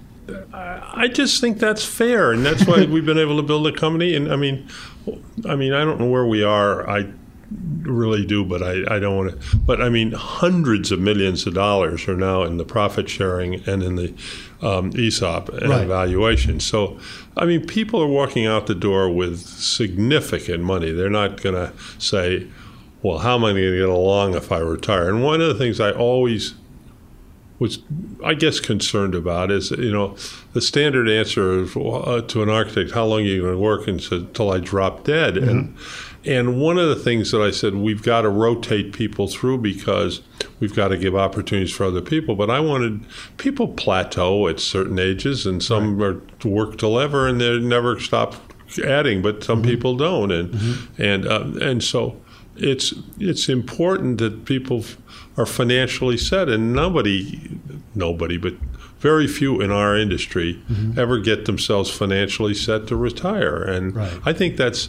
I just think that's fair, and that's why we've been able to build a company. And I mean, I mean, I don't know where we are. I really do, but I, I don't want to. But I mean, hundreds of millions of dollars are now in the profit sharing and in the um, E S O P and right. valuation. So, I mean, people are walking out the door with significant money. They're not going to say, well, how am I going to get along if I retire? And one of the things I always was, I guess, concerned about is, you know, the standard answer is, uh, to an architect, how long are you going to work until I drop dead? Mm-hmm. And and one of the things that I said, we've got to rotate people through because we've got to give opportunities for other people. But I wanted, people plateau at certain ages, and some right. are work till ever, and they never stop adding, but some mm-hmm. people don't. And mm-hmm. and uh, and so it's it's important that people are financially set, and nobody, nobody, but very few in our industry mm-hmm. ever get themselves financially set to retire. And right. I think that's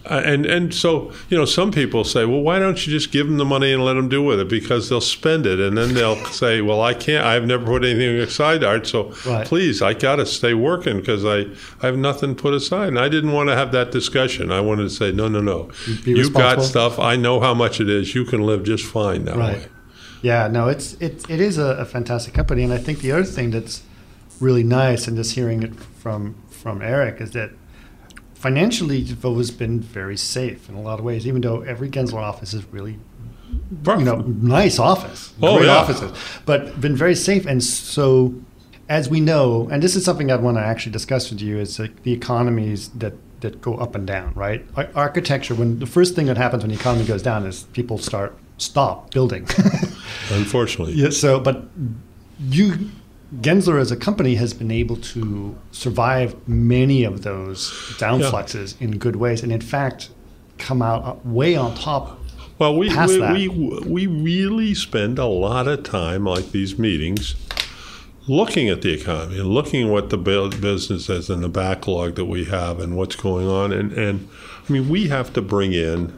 Uh, and and so, you know, some people say, well, why don't you just give them the money and let them do with it? Because they'll spend it. And then they'll say, well, I can't, I've never put anything aside, Art. So right. please, I got to stay working because I, I have nothing put aside. And I didn't want to have that discussion. I wanted to say, no, no, no. You got stuff. I know how much it is. You can live just fine that right. way. Yeah, no, it's it, it is a, a fantastic company. And I think the other thing that's really nice, and just hearing it from, from Eric, is that financially, Defoe has been very safe in a lot of ways, even though every Gensler office is really, you know, nice office, oh, great yeah. offices, but been very safe. And so, as we know, and this is something I'd want to actually discuss with you, is like the economies that, that go up and down, right? Ar- architecture, when the first thing that happens when the economy goes down is people start, stop building. Unfortunately. Yeah, so, but you... Gensler as a company has been able to survive many of those downfluxes yeah. in good ways, and in fact, come out way on top. Well, we past we, that. we we really spend a lot of time, like these meetings, looking at the economy and looking at what the business is and the backlog that we have and what's going on. And, and I mean, we have to bring in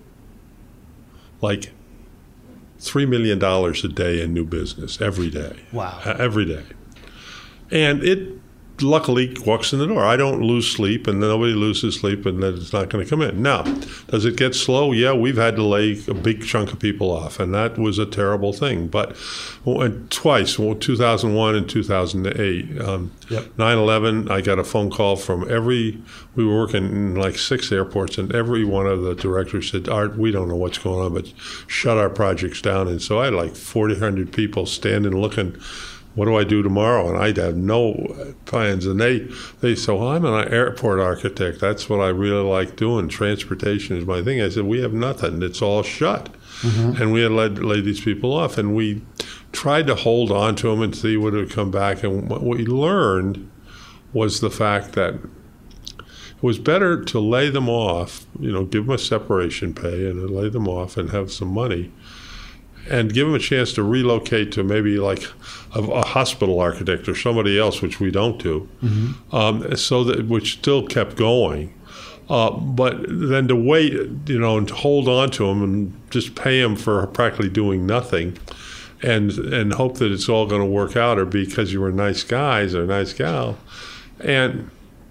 like three million dollars a day in new business every day. Wow. Uh, every day. And it luckily walks in the door. I don't lose sleep, and nobody loses sleep, and then it's not going to come in. Now, does it get slow? Yeah, we've had to lay a big chunk of people off, and that was a terrible thing. But twice, two thousand one and two thousand eight, um, yep. nine eleven, I got a phone call from every, we were working in like six airports, and every one of the directors said, Art, we don't know what's going on, but shut our projects down. And so I had like forty hundred people standing looking, what do I do tomorrow? And I have no plans. And they, they said, well, I'm an airport architect. That's what I really like doing. Transportation is my thing. I said, we have nothing. It's all shut. Mm-hmm. And we had laid, laid these people off. And we tried to hold on to them and see what would come back. And what we learned was the fact that it was better to lay them off, you know, give them a separation pay and lay them off and have some money, and give them a chance to relocate to maybe like a, a hospital architect or somebody else, which we don't do, mm-hmm. um, so that which still kept going. Uh, but then to wait, you know, and to hold on to them and just pay them for practically doing nothing, and and hope that it's all going to work out, or because you were nice guys or nice gal, and.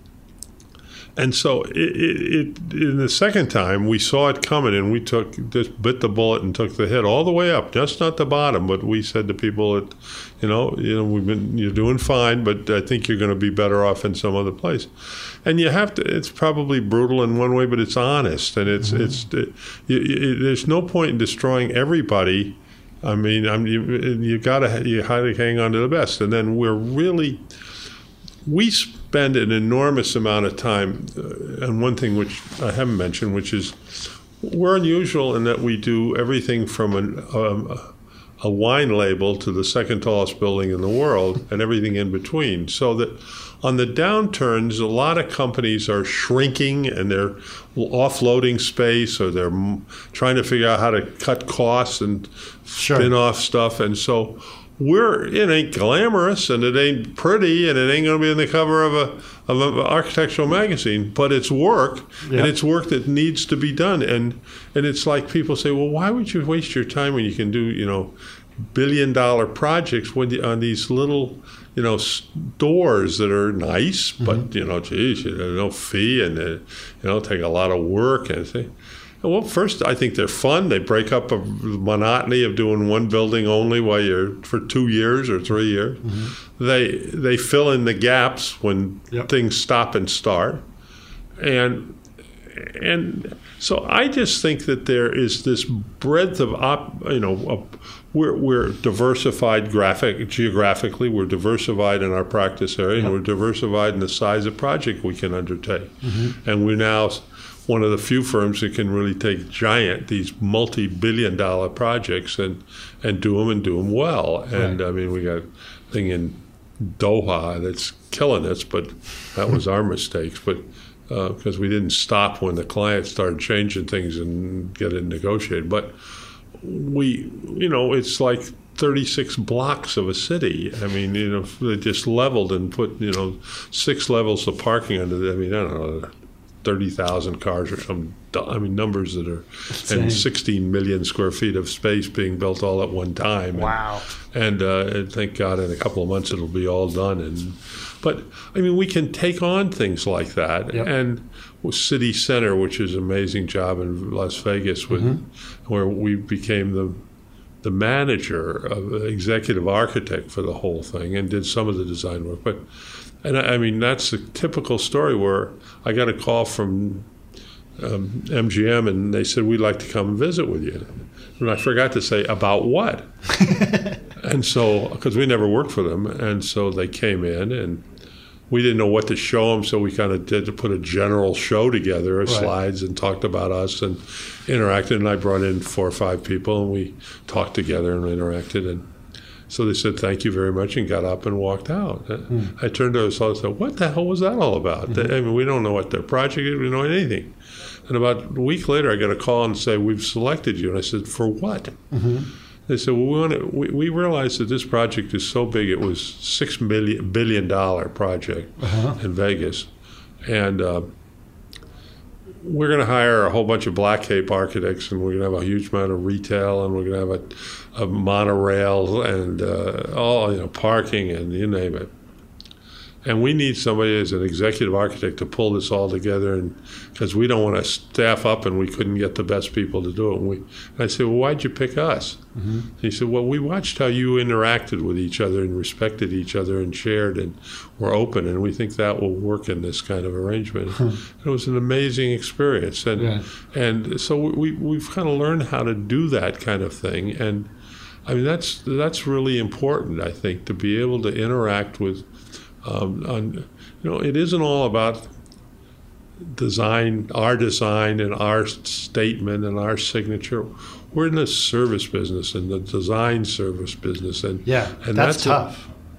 And so it, it, it, in the second time, we saw it coming, and we took just bit the bullet and took the hit all the way up, just not the bottom. But we said to people that, you know, you know, we've been you're doing fine, but I think you're going to be better off in some other place. And you have to. It's probably brutal in one way, but it's honest, and it's mm-hmm. it's. It, you, you, there's no point in destroying everybody. I mean, I'm, you you got to you got to hang on to the best, and then we're really we. spend an enormous amount of time, uh, and one thing which I haven't mentioned, which is we're unusual in that we do everything from an, um, a wine label to the second tallest building in the world and everything in between. So that on the downturns, a lot of companies are shrinking and they're offloading space, or they're m- trying to figure out how to cut costs and sure. spin off stuff. And so We're it ain't glamorous and it ain't pretty and it ain't going to be in the cover of a of an architectural magazine, but it's work yeah. and it's work that needs to be done. And and it's like people say, well, why would you waste your time when you can do you know billion dollar projects when you, on these little you know stores that are nice, mm-hmm. but you know, geez, you know, no fee and uh, you know take a lot of work and say. Well, first, I think they're fun. They break up a monotony of doing one building only while you're for two years or three years. Mm-hmm. They they fill in the gaps when yep. things stop and start, and and so I just think that there is this breadth of op, you know of, we're we're diversified graphic geographically. We're diversified in our practice area, yep. and we're diversified in the size of project we can undertake, mm-hmm. and we now. One of the few firms that can really take giant, these multi-billion dollar projects and, and do them and do them well. And, right. I mean, we got a thing in Doha that's killing us, but that was our mistakes. But because uh, we didn't stop when the client started changing things and get it negotiated. But we, you know, it's like thirty-six blocks of a city. I mean, you know, they just leveled and put, you know, six levels of parking under the, I mean, I don't know. thirty thousand cars or some, I mean, numbers that are, Insane. and sixteen million square feet of space being built all at one time. Wow. And, and, uh, and thank God in a couple of months it'll be all done. And But, I mean, we can take on things like that. Yep. And City Center, which is an amazing job in Las Vegas, with mm-hmm. where we became the the manager, of executive architect for the whole thing, and did some of the design work. But, and I, I mean, that's a typical story where I got a call from um, M G M, and they said, we'd like to come and visit with you. And I forgot to say, about what? And so, because we never worked for them, and so they came in, and we didn't know what to show them, so we kind of did to put a general show together of right. slides and talked about us and interacted. And I brought in four or five people, and we talked together and interacted. And so they said, thank you very much, and got up and walked out. Mm. I turned to us all and said, what the hell was that all about? Mm-hmm. I mean, we don't know what their project is. We don't know anything. And about a week later, I got a call and say, we've selected you. And I said, for what? Mm-hmm. They said, well, we, want to, we, we realized that this project is so big, it was six million, billion dollar project uh-huh. in Vegas. And uh, we're going to hire a whole bunch of Black Cape architects, and we're going to have a huge amount of retail, and we're going to have a, a monorail and uh, all, you know, parking and you name it. And we need somebody as an executive architect to pull this all together, and because we don't want to staff up and we couldn't get the best people to do it. And, we, and I said, well, why'd you pick us? Mm-hmm. He said, well, we watched how you interacted with each other and respected each other and shared and were open, and we think that will work in this kind of arrangement. And it was an amazing experience. And yeah. and so we, we've kind of learned how to do that kind of thing. And I mean, that's that's really important, I think, to be able to interact with Um, on, you know, it isn't all about design, our design and our statement and our signature. We're in the service business and the design service business, and yeah, and that's, that's tough.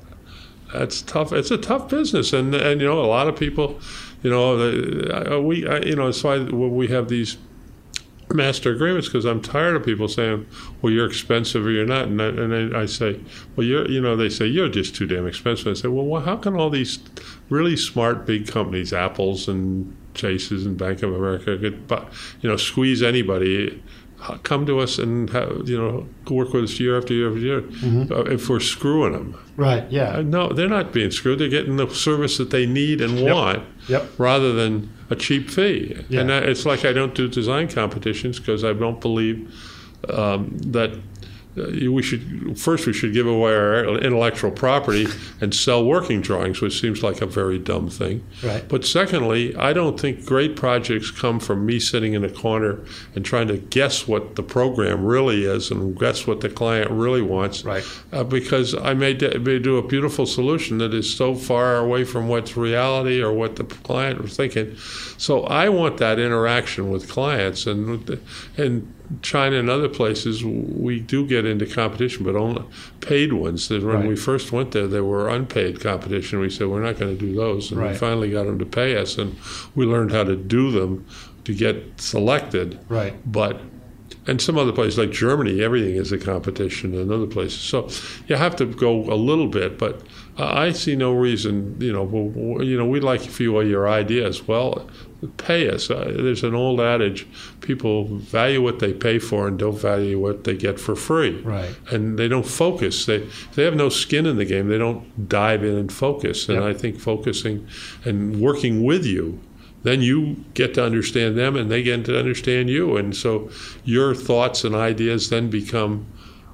A, that's tough. It's a tough business, and and you know, a lot of people, you know, the, we, I, you know, it's why we have these master agreements, because I'm tired of people saying, well, you're expensive or you're not. And I, and I say, well, you're, you know, they say, you're just too damn expensive. I say, well, well, how can all these really smart big companies, Apples and Chases and Bank of America, could, you know, squeeze anybody, come to us and, have, you know, work with us year after year after year mm-hmm. if we're screwing them. Right, yeah. No, they're not being screwed. They're getting the service that they need and yep. want yep. rather than a cheap fee. Yeah. And that, it's like I don't do design competitions because I don't believe um, that uh, we should, first we should give away our intellectual property and sell working drawings, which seems like a very dumb thing. Right. But secondly, I don't think great projects come from me sitting in a corner and trying to guess what the program really is and guess what the client really wants. Right. Uh, because I may, de- may do a beautiful solution that is so far away from what's reality or what the client was thinking. So I want that interaction with clients, and and China and other places, we do get into competition, but only paid ones. When right. we first went there, there were unpaid competition. We said, we're not going to do those. And right. we finally got them to pay us, and we learned how to do them to get selected. Right. But, and some other places like Germany, everything is a competition, and other places. So you have to go a little bit, but uh, I see no reason, you know, well, you know, we'd like for you all your ideas. Well, pay us. Uh, there's an old adage, people value what they pay for and don't value what they get for free. Right. And they don't focus. They they have no skin in the game. They don't dive in and focus. And yep. I think focusing and working with you, then you get to understand them and they get to understand you. And so your thoughts and ideas then become,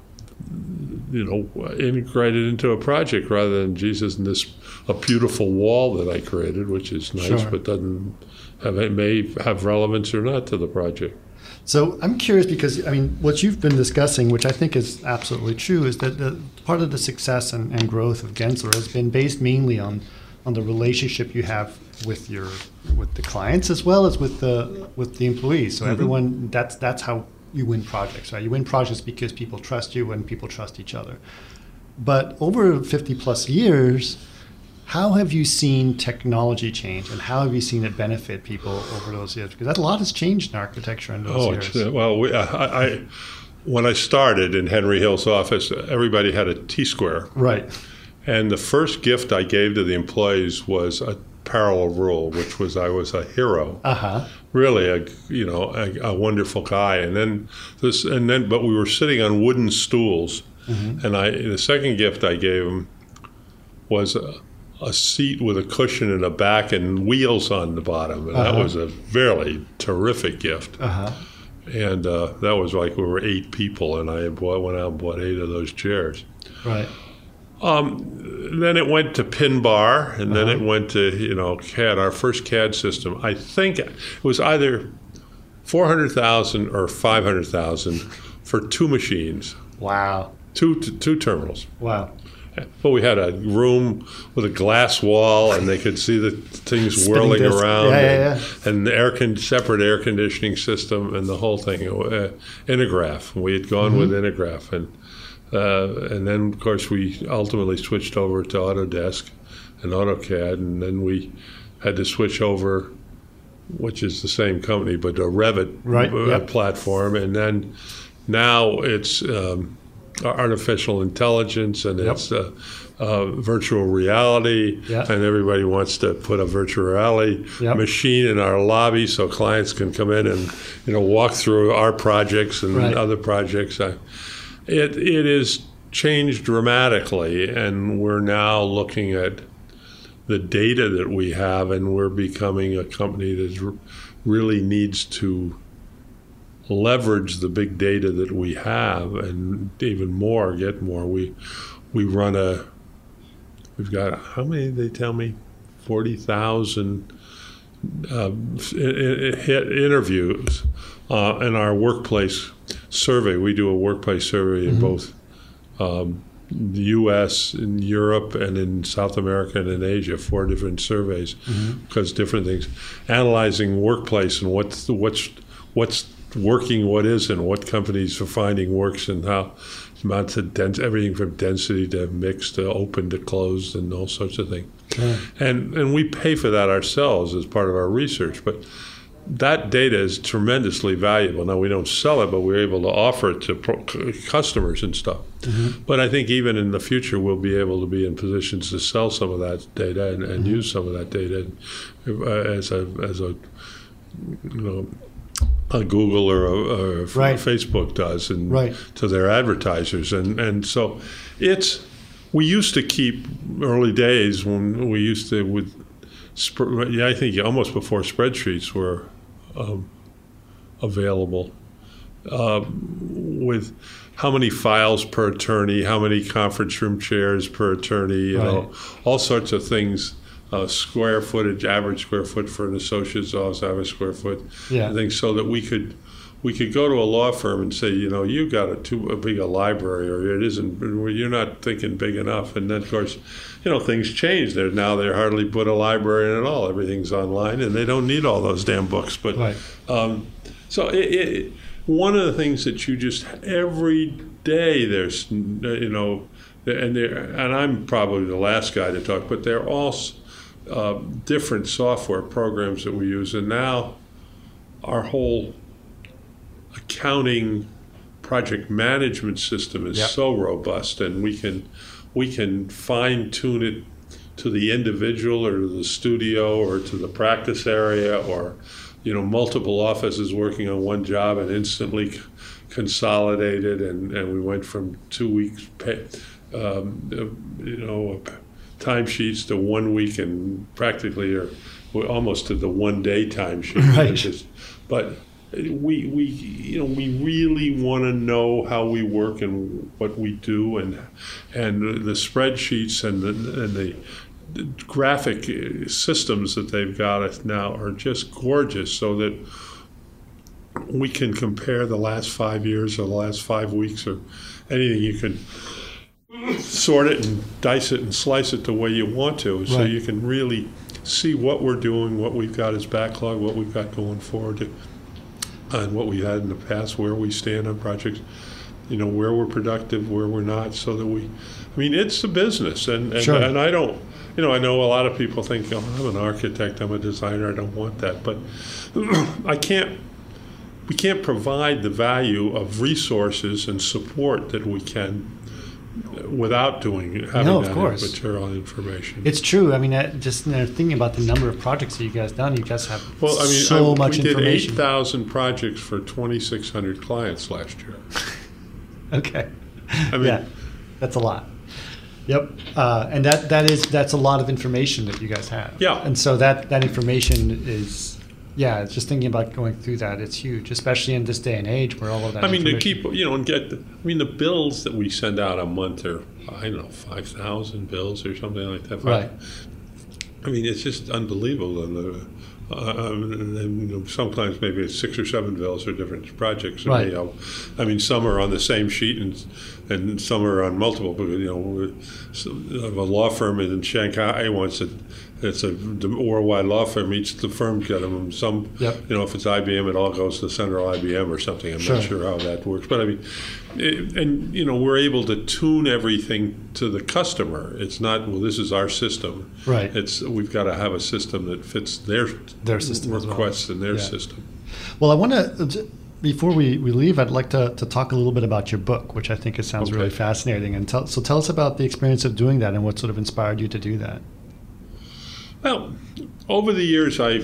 you know, integrated into a project rather than, Jesus, in this a beautiful wall that I created, which is nice, sure. but doesn't have, it may have relevance or not to the project. So I'm curious because, I mean, what you've been discussing, which I think is absolutely true, is that the, part of the success and, and growth of Gensler has been based mainly on on the relationship you have with your with the clients as well as with the with the employees. So mm-hmm. everyone, that's that's how you win projects, right? You win projects because people trust you and people trust each other. But over fifty plus years, how have you seen technology change, and how have you seen it benefit people over those years? Because a lot has changed in architecture in those oh, years. Oh, well, we, I, I, when I started in Henry Hill's office, everybody had a T-square. Right. And the first gift I gave to the employees was a parallel rule, which was I was a hero. Uh-huh. Really, a you know a, a wonderful guy, and then this, and then but we were sitting on wooden stools, mm-hmm. and I the second gift I gave him was a, a seat with a cushion in the back and wheels on the bottom, and uh-huh. that was a very terrific gift. Uh-huh. And uh, that was like we were eight people, and I bought, went out and bought eight of those chairs. Right. Um, then it went to Pinbar, and then uh-huh. it went to, you know, C A D, our first C A D system. I think it was either four hundred thousand dollars or five hundred thousand dollars for two machines. Wow. Two, two terminals. Wow. But we had a room with a glass wall, and they could see the things whirling disc. around. Yeah, yeah, and, yeah. and the air con- separate air conditioning system and the whole thing. Uh, Intergraph. We had gone mm-hmm. with Intergraph. And uh, and then, of course, we ultimately switched over to Autodesk and AutoCAD. And then we had to switch over, which is the same company, but a Revit right. uh, yep. platform. And then now it's... Um, artificial intelligence, and yep. it's uh, uh, virtual reality, yep. and everybody wants to put a virtual reality yep. machine in our lobby so clients can come in and you know walk through our projects and right. other projects. I, it it is changed dramatically, and we're now looking at the data that we have, and we're becoming a company that really needs to leverage the big data that we have, and even more, get more. We we run a, we've got, how many did they tell me? forty thousand uh, interviews uh, in our workplace survey. We do a workplace survey in mm-hmm. both um, the U S, in Europe, and in South America and in Asia, four different surveys, mm-hmm. because different things. Analyzing workplace and what's, what's, what's working, what isn't, what companies are finding works, and how amounts of dens- everything from density to mixed to open to closed and all sorts of things. Right. And and we pay for that ourselves as part of our research. But that data is tremendously valuable. Now, we don't sell it, but we're able to offer it to pro- customers and stuff. Mm-hmm. But I think even in the future, we'll be able to be in positions to sell some of that data and, and mm-hmm. use some of that data uh, as a as a you know. a Google or, a, or a right. Facebook does, and right. to their advertisers, and and so it's. We used to keep early days when we used to with, yeah, I think almost before spreadsheets were um, available, uh, with how many files per attorney, how many conference room chairs per attorney, you right. know, all sorts of things. Uh, square footage, average square foot for an associate's office, average square foot, yeah. things, so that we could we could go to a law firm and say, you know, you got a too a big a library, or it isn't, you're not thinking big enough. And then, of course, you know, things change. There now they hardly put a library in at all. Everything's online, and they don't need all those damn books. But right. um, so it, it, one of the things that you just every day there's, you know, and and I'm probably the last guy to talk, but they're all. Uh, different software programs that we use, and now our whole accounting project management system is yep. so robust, and we can we can fine tune it to the individual or to the studio or to the practice area, or you know multiple offices working on one job and instantly c- consolidated, and, and we went from two weeks pay, um, you know. timesheets to one week, and practically are almost to the one day timesheet. Right. Just, but we we you know we really want to know how we work and what we do, and and the spreadsheets and the and the, the graphic systems that they've got now are just gorgeous, so that we can compare the last five years or the last five weeks or anything. You can sort it and dice it and slice it the way you want to, so right. you can really see what we're doing, what we've got as backlog, what we've got going forward, and what we had in the past, where we stand on projects, you know, where we're productive, where we're not, so that we, I mean, it's a business, and, and, sure. and I don't, you know, I know a lot of people think, oh, I'm an architect, I'm a designer, I don't want that, but I can't, we can't provide the value of resources and support that we can without doing having No, of that course. material information. It's true. I mean, uh, just you know, thinking about the number of projects that you guys done, you guys have well, I mean, so I, much we did information. eight thousand projects for twenty-six hundred clients last year. Okay. I mean, Yeah, that's a lot. Yep, uh, and that that is that's a lot of information that you guys have. Yeah. and so that that information is. Yeah, it's just thinking about going through that. It's huge, especially in this day and age where all of that. I mean, to information- keep, you know, and get, the, I mean, the bills that we send out a month are, I don't know, five thousand bills or something like that. Right. I mean, it's just unbelievable. And, the, uh, um, and then, you know, sometimes maybe it's six or seven bills for different projects. And, Right. you know, I mean, some are on the same sheet and and some are on multiple. But, you know, a law firm in Shanghai wants it. It's a the worldwide law firm. Each the firm get them. Some, Yep. you know, if it's I B M, it all goes to central I B M or something. I'm Sure. not sure how that works, but I mean, it, and you know, we're able to tune everything to the customer. It's not, well, this is our system. Right. It's we've got to have a system that fits their Their system as well. requests and their Yeah. system. Well, I want to, before we, we leave, I'd like to, to talk a little bit about your book, which I think it sounds Okay. really fascinating. And tell, so tell us about the experience of doing that and what sort of inspired you to do that. Well, over the years, I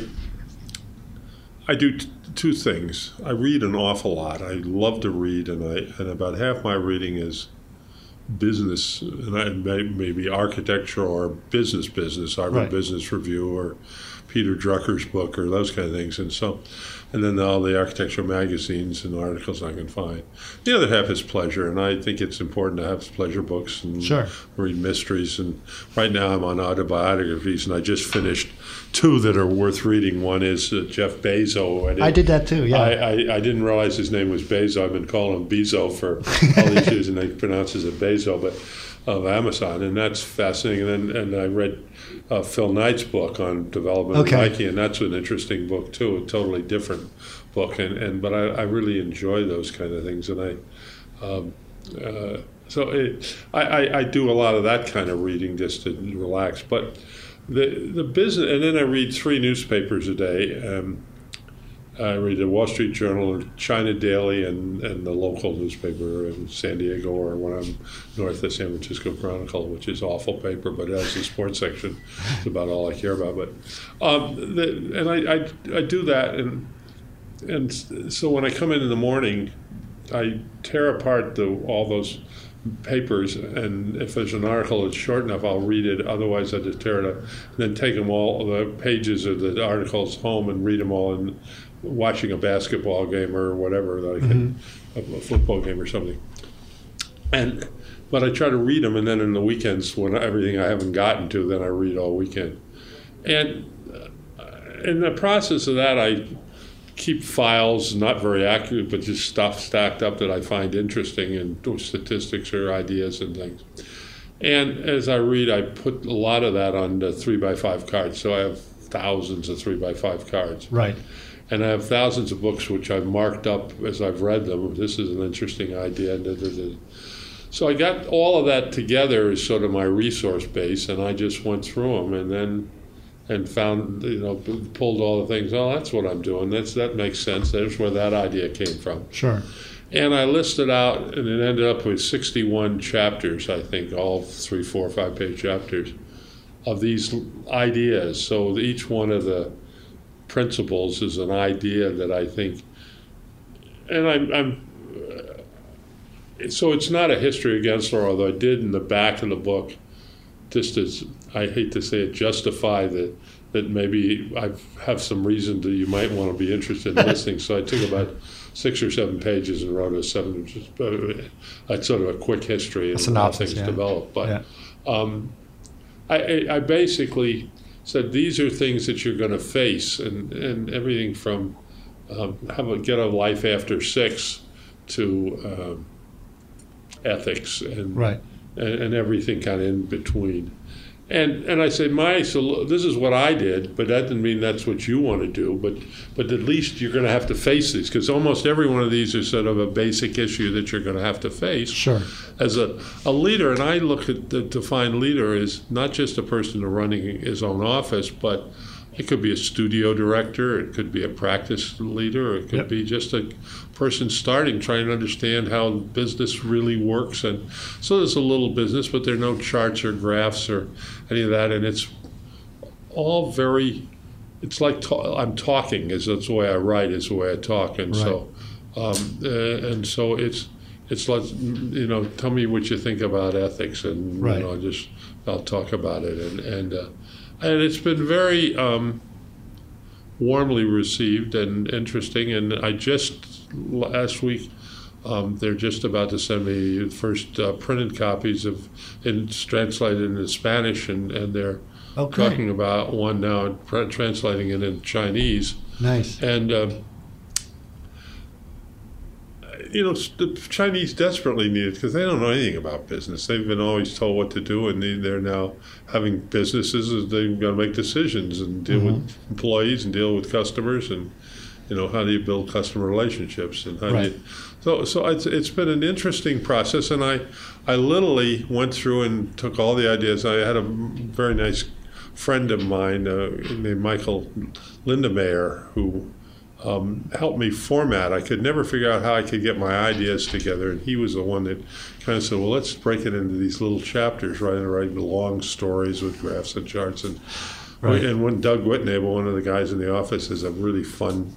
I do t- two things. I read an awful lot. I love to read, and I and about half my reading is business, and I, may, maybe architecture or business business, Harvard Right. Business Review or Peter Drucker's book or those kind of things, and so. And then all the architectural magazines and articles I can find. The other half is pleasure, and I think it's important to have pleasure books and Sure. read mysteries. And right now I'm on autobiographies, and I just finished two that are worth reading. One is uh, Jeff Bezos. I did that too, yeah. I, I, I didn't realize his name was Bezos. I've been calling him Bezo for all these years, and he pronounces it Bezos, but of Amazon, and that's fascinating. And then, and I read uh, Phil Knight's book on development Okay. of Nike, and that's an interesting book too, a totally different book. And, and but I, I really enjoy those kind of things, and I um, uh, so it, I, I, I do a lot of that kind of reading just to relax. But the the business, and then I read three newspapers a day. Um, I read the Wall Street Journal, China Daily, and, and the local newspaper in San Diego, or when I'm north of San Francisco Chronicle, which is awful paper, but it has the sports section. It's about all I care about. But um, the, and I, I I do that, and and so when I come in in the morning, I tear apart the all those papers, and if there's an article that's short enough, I'll read it. Otherwise, I just tear it up, and then take them all, the pages of the articles home, and read them all, and watching a basketball game or whatever, that I can, mm-hmm. a, a football game or something. And but I try to read them, and then in the weekends, when everything I haven't gotten to, then I read all weekend. And uh, in the process of that, I keep files, not very accurate, but just stuff stacked up that I find interesting, and statistics or ideas and things. And as I read, I put a lot of that on the three by five cards. So I have thousands of three by five cards. Right. And I have thousands of books which I've marked up as I've read them. This is an interesting idea. So I got all of that together as sort of my resource base, and I just went through them, and then and found, you know, pulled all the things. Oh, that's what I'm doing. That's that makes sense. There's where that idea came from. Sure. And I listed out, and it ended up with sixty-one chapters, I think, all three, four, five page chapters of these ideas. So each one of the principles is an idea that I think, and I'm, I'm uh, so it's not a history of Gensler, although I did in the back of the book, just as, I hate to say it, justify that that maybe I have some reason that you might want to be interested in listening. So I took about six or seven pages and wrote a seven, just, uh, a sort of a quick history of how things yeah. developed. But Yeah. um, I, I basically said these are things that you're going to face, and, and everything from um, have a, get a life after six to um, ethics and, Right. and and everything kind of in between. And and I said, my so this is what I did, but that doesn't mean that's what you want to do. But but at least you're going to have to face these, because almost every one of these is sort of a basic issue that you're going to have to face. Sure. As a, a leader, and I look at the define leader as not just a person running his own office, but it could be a studio director, it could be a practice leader, it could Yep. be just a person starting, trying to understand how business really works. And so there's a little business, but there are no charts or graphs or any of that. And it's all very, it's like ta- I'm talking, is that's the way I write, is the way I talk. And Right. so, um, uh, and so it's, it's like, you know, tell me what you think about ethics, and Right. you know, just I'll talk about it. And, and, uh, and it's been very um, warmly received and interesting. And I just, last week, um, they're just about to send me the first uh, printed copies of, it's translated into Spanish, and, and they're Okay. talking about one now, and tra- translating it in Chinese. Nice. And, um, you know, the Chinese desperately need it because they don't know anything about business. They've been always told what to do, and they, they're now having businesses. They've got to make decisions and deal Mm-hmm. with employees and deal with customers, and you know, how do you build customer relationships, and how Right. do you, so so it's it's been an interesting process. And I I literally went through and took all the ideas. I had a very nice friend of mine uh, named Michael Lindemeyer who Um, helped me format. I could never figure out how I could get my ideas together, and he was the one that kind of said, well, let's break it into these little chapters, right, and write long stories with graphs and charts. And Right. and when Doug Whitnable, one of the guys in the office, is a really fun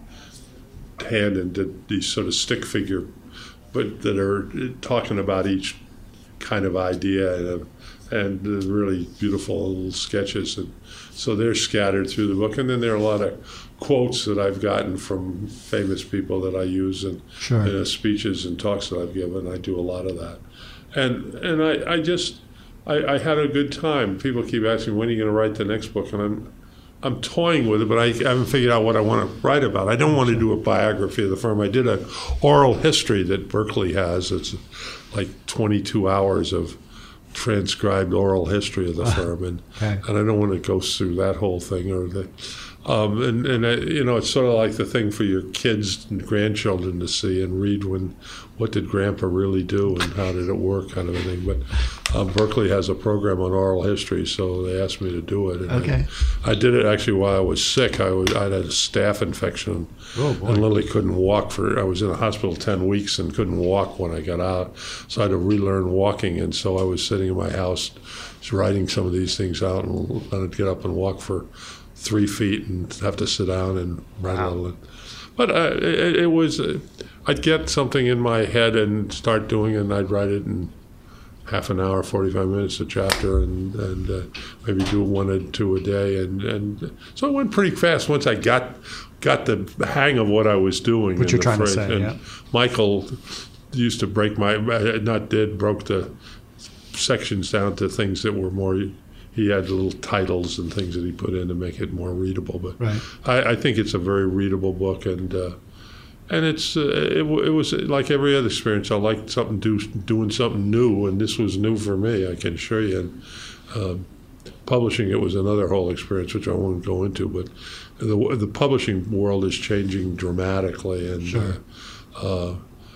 hand and did these sort of stick figure, but that are talking about each kind of idea, and, and really beautiful little sketches. And so they're scattered through the book. And then there are a lot of quotes that I've gotten from famous people that I use in, Sure. in uh, speeches and talks that I've given. I do a lot of that. And and I, I just, I, I had a good time. People keep asking, when are you going to write the next book? And I'm I'm toying with it, but I haven't figured out what I want to write about. I don't want to do a biography of the firm. I did an oral history that Berkeley has. It's like twenty-two hours of transcribed oral history of the firm, and Okay. and I don't want to go through that whole thing. Or the, um, and and uh, you know, it's sort of like the thing for your kids and grandchildren to see and read when, what did Grandpa really do and how did it work, kind of a thing. But um, Berkeley has a program on oral history, so they asked me to do it. And Okay. I, I did it actually while I was sick. I, was, I had a staph infection, Oh, boy. and literally couldn't walk for. I was in a hospital ten weeks and couldn't walk when I got out, so I had to relearn walking. And so I was sitting in my house, just writing some of these things out, and I'd get up and walk for three feet and have to sit down and write a little. But uh, it, it was, uh, I'd get something in my head and start doing it, and I'd write it in half an hour, forty-five minutes a chapter, and, and uh, maybe do one or two a day. And, and so it went pretty fast once I got got the hang of what I was doing. What and you're the trying to phrase. say, And yeah. Michael used to break my, not did, broke the sections down to things that were more, he had little titles and things that he put in to make it more readable. But Right. I, I think it's a very readable book, and uh, and it's uh, it, it was like every other experience. I liked something do, doing something new, and this was new for me, I can assure you. And um, publishing it was another whole experience, which I won't go into. But the the publishing world is changing dramatically, and Sure. uh, uh,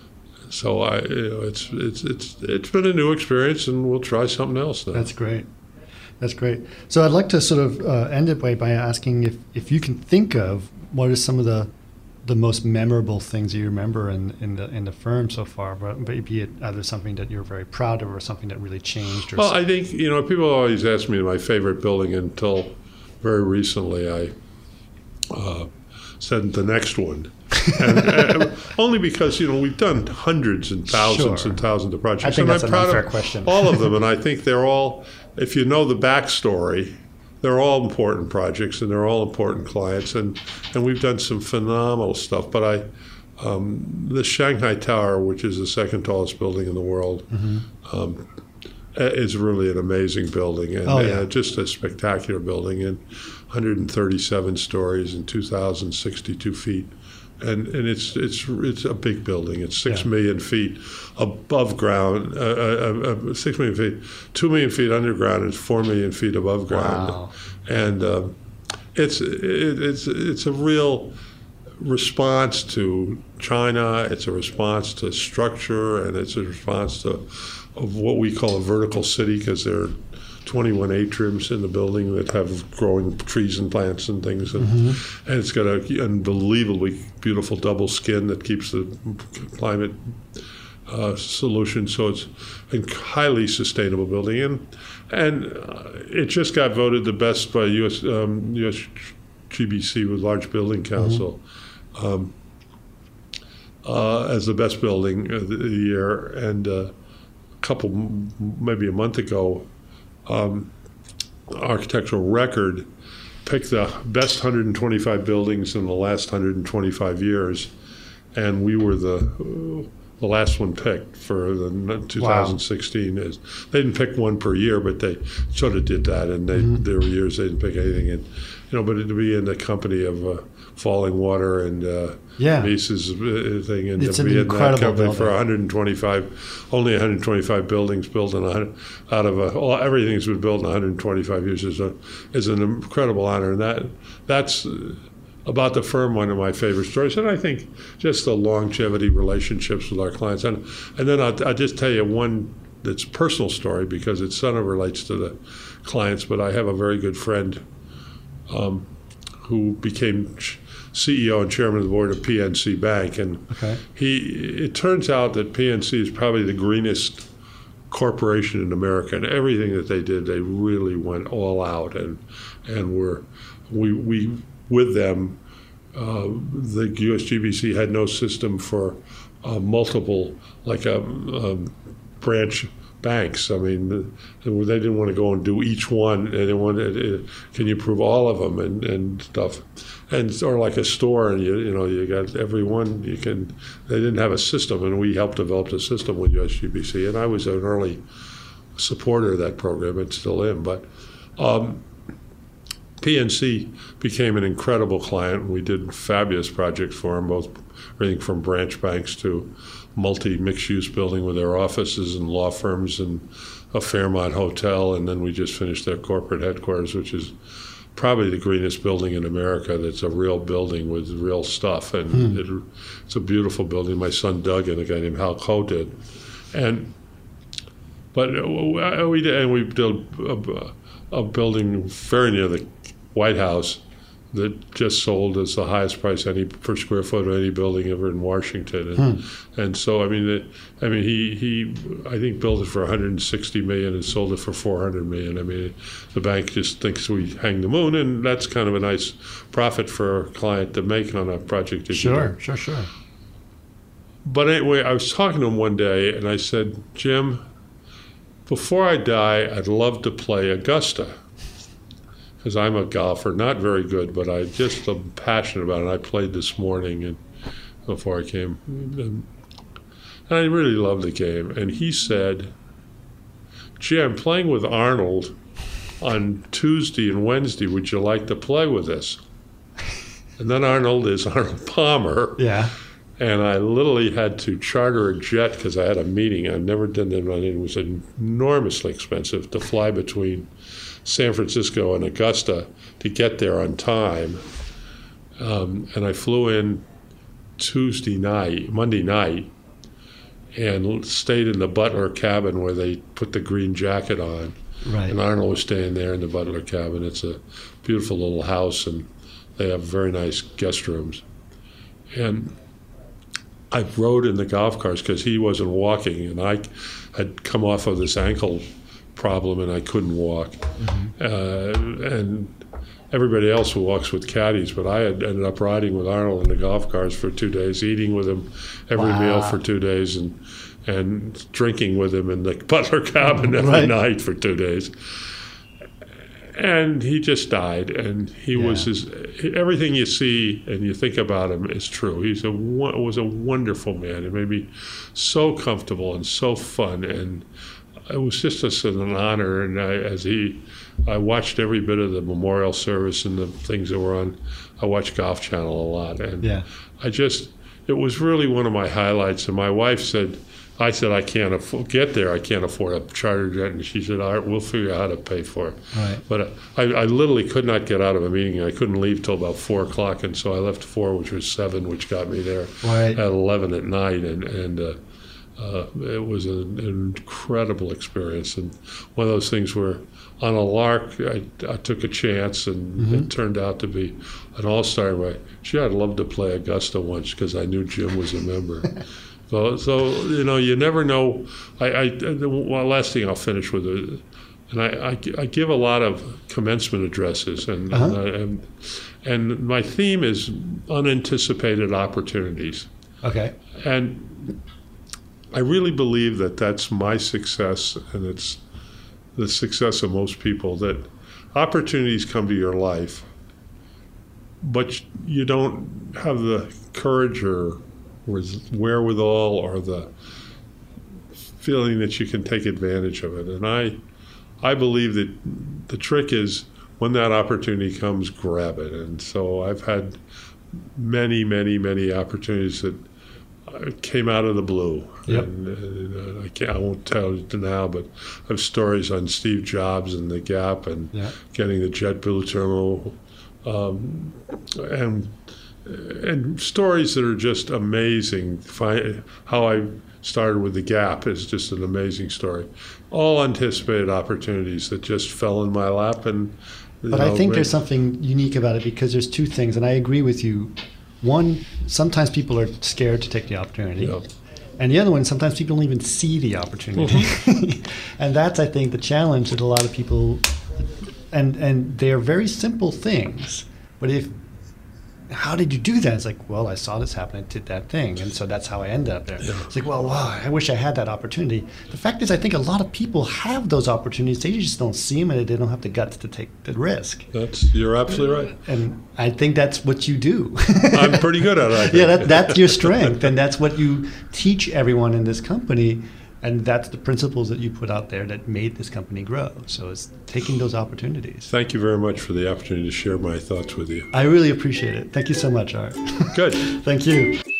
so I you know it's it's it's it's been a new experience, and we'll try something else now. That's great. That's great. So I'd like to sort of uh, end it by, by asking if, if you can think of what are some of the the most memorable things you remember in, in the in the firm so far, but be it either something that you're very proud of or something that really changed. Or Well, some- I think, you know, people always ask me my favorite building until very recently I uh, said the next one. and, and only because, you know, we've done hundreds and thousands Sure. and thousands of projects. I think and that's I'm an proud unfair of question. all of them. And I think they're all, if you know the backstory, they're all important projects and they're all important clients. And, and we've done some phenomenal stuff. But I, um, the Shanghai Tower, which is the second tallest building in the world, Mm-hmm. um, is really an amazing building, and Oh, yeah. uh, just a spectacular building, and one hundred thirty-seven stories and two thousand sixty-two feet, and and it's it's it's a big building. It's six Yeah. million feet above ground, uh, uh, uh, six million feet, two million feet underground, and four million feet above ground, Wow. and um, it's it, it's it's a real response to China. It's a response to structure, and it's a response to of what we call a vertical city, because there are twenty-one atriums in the building that have growing trees and plants and things. And, mm-hmm. and it's got an unbelievably beautiful double skin that keeps the climate uh, solution. So it's a highly sustainable building. And, and uh, it just got voted the best by U S Um, U S G B C with Large Building Council. Mm-hmm. um, uh, as the best building of the year. And uh, a couple, maybe a month ago, Um, Architectural Record picked the best one hundred twenty-five buildings in the last one hundred twenty-five years, and we were the uh, the last one picked for the twenty sixteen. Wow. They didn't pick one per year, but they sort of did that, and they, mm-hmm. there were years they didn't pick anything. And you know, but to be in the company of uh, Falling Water and uh, yeah. Mises uh, thing, and it's to an be in that company building. for one hundred twenty-five, only one hundred twenty-five buildings built in one hundred, out of a, all, everything's been built in one hundred twenty-five years is a is an incredible honor, and that that's about the firm one of my favorite stories. And I think just the longevity relationships with our clients, and and then I'll, I'll just tell you one that's a personal story because it sort of relates to the clients. But I have a very good friend um, who became C E O and chairman of the board of P N C Bank, and okay. he. It turns out that P N C is probably the greenest corporation in America, and everything that they did, they really went all out, and and were we we with them. Uh, the U S G B C had no system for uh, multiple like a, a branch banks. I mean, they didn't want to go and do each one, and they wanted, uh, can you prove all of them and, and stuff, and or like a store, and you you know you got every one you can. They didn't have a system, and we helped develop the system with U S G B C, and I was an early supporter of that program, and still am. But um, P N C became an incredible client. We did fabulous projects for them, both everything from branch banks to multi-mixed-use building with their offices and law firms and a Fairmont hotel, and then we just finished their corporate headquarters, which is probably the greenest building in America. That's a real building with real stuff, and hmm. it, it's a beautiful building. My son Doug and a guy named Hal Coe did, and but we did, and we built a, a building very near the White House that just sold as the highest price any per square foot of any building ever in Washington, and, hmm. and so I mean, it, I mean, he he I think built it for one hundred sixty million and sold it for four hundred million. I mean, the bank just thinks we hang the moon, and that's kind of a nice profit for a client to make on a project. That sure, you do. sure, sure. But anyway, I was talking to him one day, and I said, Jim, before I die, I'd love to play Augusta. Because I'm a golfer, not very good, but I just am passionate about it. I played this morning and before I came, and I really loved the game. And he said, gee, I'm playing with Arnold on Tuesday and Wednesday. Would you like to play with us? And then Arnold is Arnold Palmer. Yeah. And I literally had to charter a jet because I had a meeting. I've never done that. It was enormously expensive to fly between San Francisco and Augusta to get there on time. Um, and I flew in Tuesday night, Monday night, and stayed in the Butler cabin where they put the green jacket on. Right. And Arnold was staying there in the Butler cabin. It's a beautiful little house, and they have very nice guest rooms. And I rode in the golf carts because he wasn't walking, and I had come off of this ankle problem, and I couldn't walk. Mm-hmm. Uh, and everybody else walks with caddies, but I had ended up riding with Arnold in the golf carts for two days, eating with him every wow. meal for two days, and and drinking with him in the Butler cabin every right. night for two days. And he just died, and he yeah. was his, everything you see and you think about him is true. He's a was a wonderful man. It made me so comfortable and so fun, and it was just a, an honor. And I, as he, I watched every bit of the memorial service and the things that were on. I watched Golf Channel a lot, and yeah. I just, it was really one of my highlights. And my wife said, I said, I can't afford, get there. I can't afford a charter jet. And she said, all right, we'll figure out how to pay for it. Right. But I, I literally could not get out of a meeting. I couldn't leave till about four o'clock. And so I left four, which was seven, which got me there right. at eleven at night. And, and uh, uh, it was an, an incredible experience, and one of those things where on a lark I, I took a chance, and mm-hmm. it turned out to be an all-star. Way. Gee, I'd love to play Augusta once because I knew Jim was a member. so, so you know, you never know. I, I the well, last thing I'll finish with it. And I, I, I give a lot of commencement addresses, and, uh-huh. and, I, and and my theme is unanticipated opportunities. Okay. And I really believe that that's my success, and it's the success of most people, that opportunities come to your life, but you don't have the courage or wherewithal or the feeling that you can take advantage of it. And I... I believe that the trick is when that opportunity comes, grab it. And so I've had many, many, many opportunities that came out of the blue. Yep. And, and I, can't, I won't tell you now, but I have stories on Steve Jobs and the Gap and yeah. getting the JetBlue terminal, um, and and stories that are just amazing. Find, how I started with the Gap is just an amazing story. All anticipated opportunities that just fell in my lap. And But know, I think there's something unique about it, because there's two things, and I agree with you. One, sometimes people are scared to take the opportunity. Yeah. And the other one, sometimes people don't even see the opportunity. Mm-hmm. And that's, I think, the challenge that a lot of people, and and they're very simple things. But if, how did you do that? It's like, well, I saw this happen, I did that thing, and so that's how I ended up there. Yeah. It's like, well, wow, I wish I had that opportunity. The fact is, I think a lot of people have those opportunities. They just don't see them, and they don't have the guts to take the risk. That's you're absolutely right. And I think that's what you do. I'm pretty good at it. I think. Yeah, that, that's your strength, and that's what you teach everyone in this company. And that's the principles that you put out there that made this company grow. So it's taking those opportunities. Thank you very much for the opportunity to share my thoughts with you. I really appreciate it. Thank you so much, Art. Good. Thank you.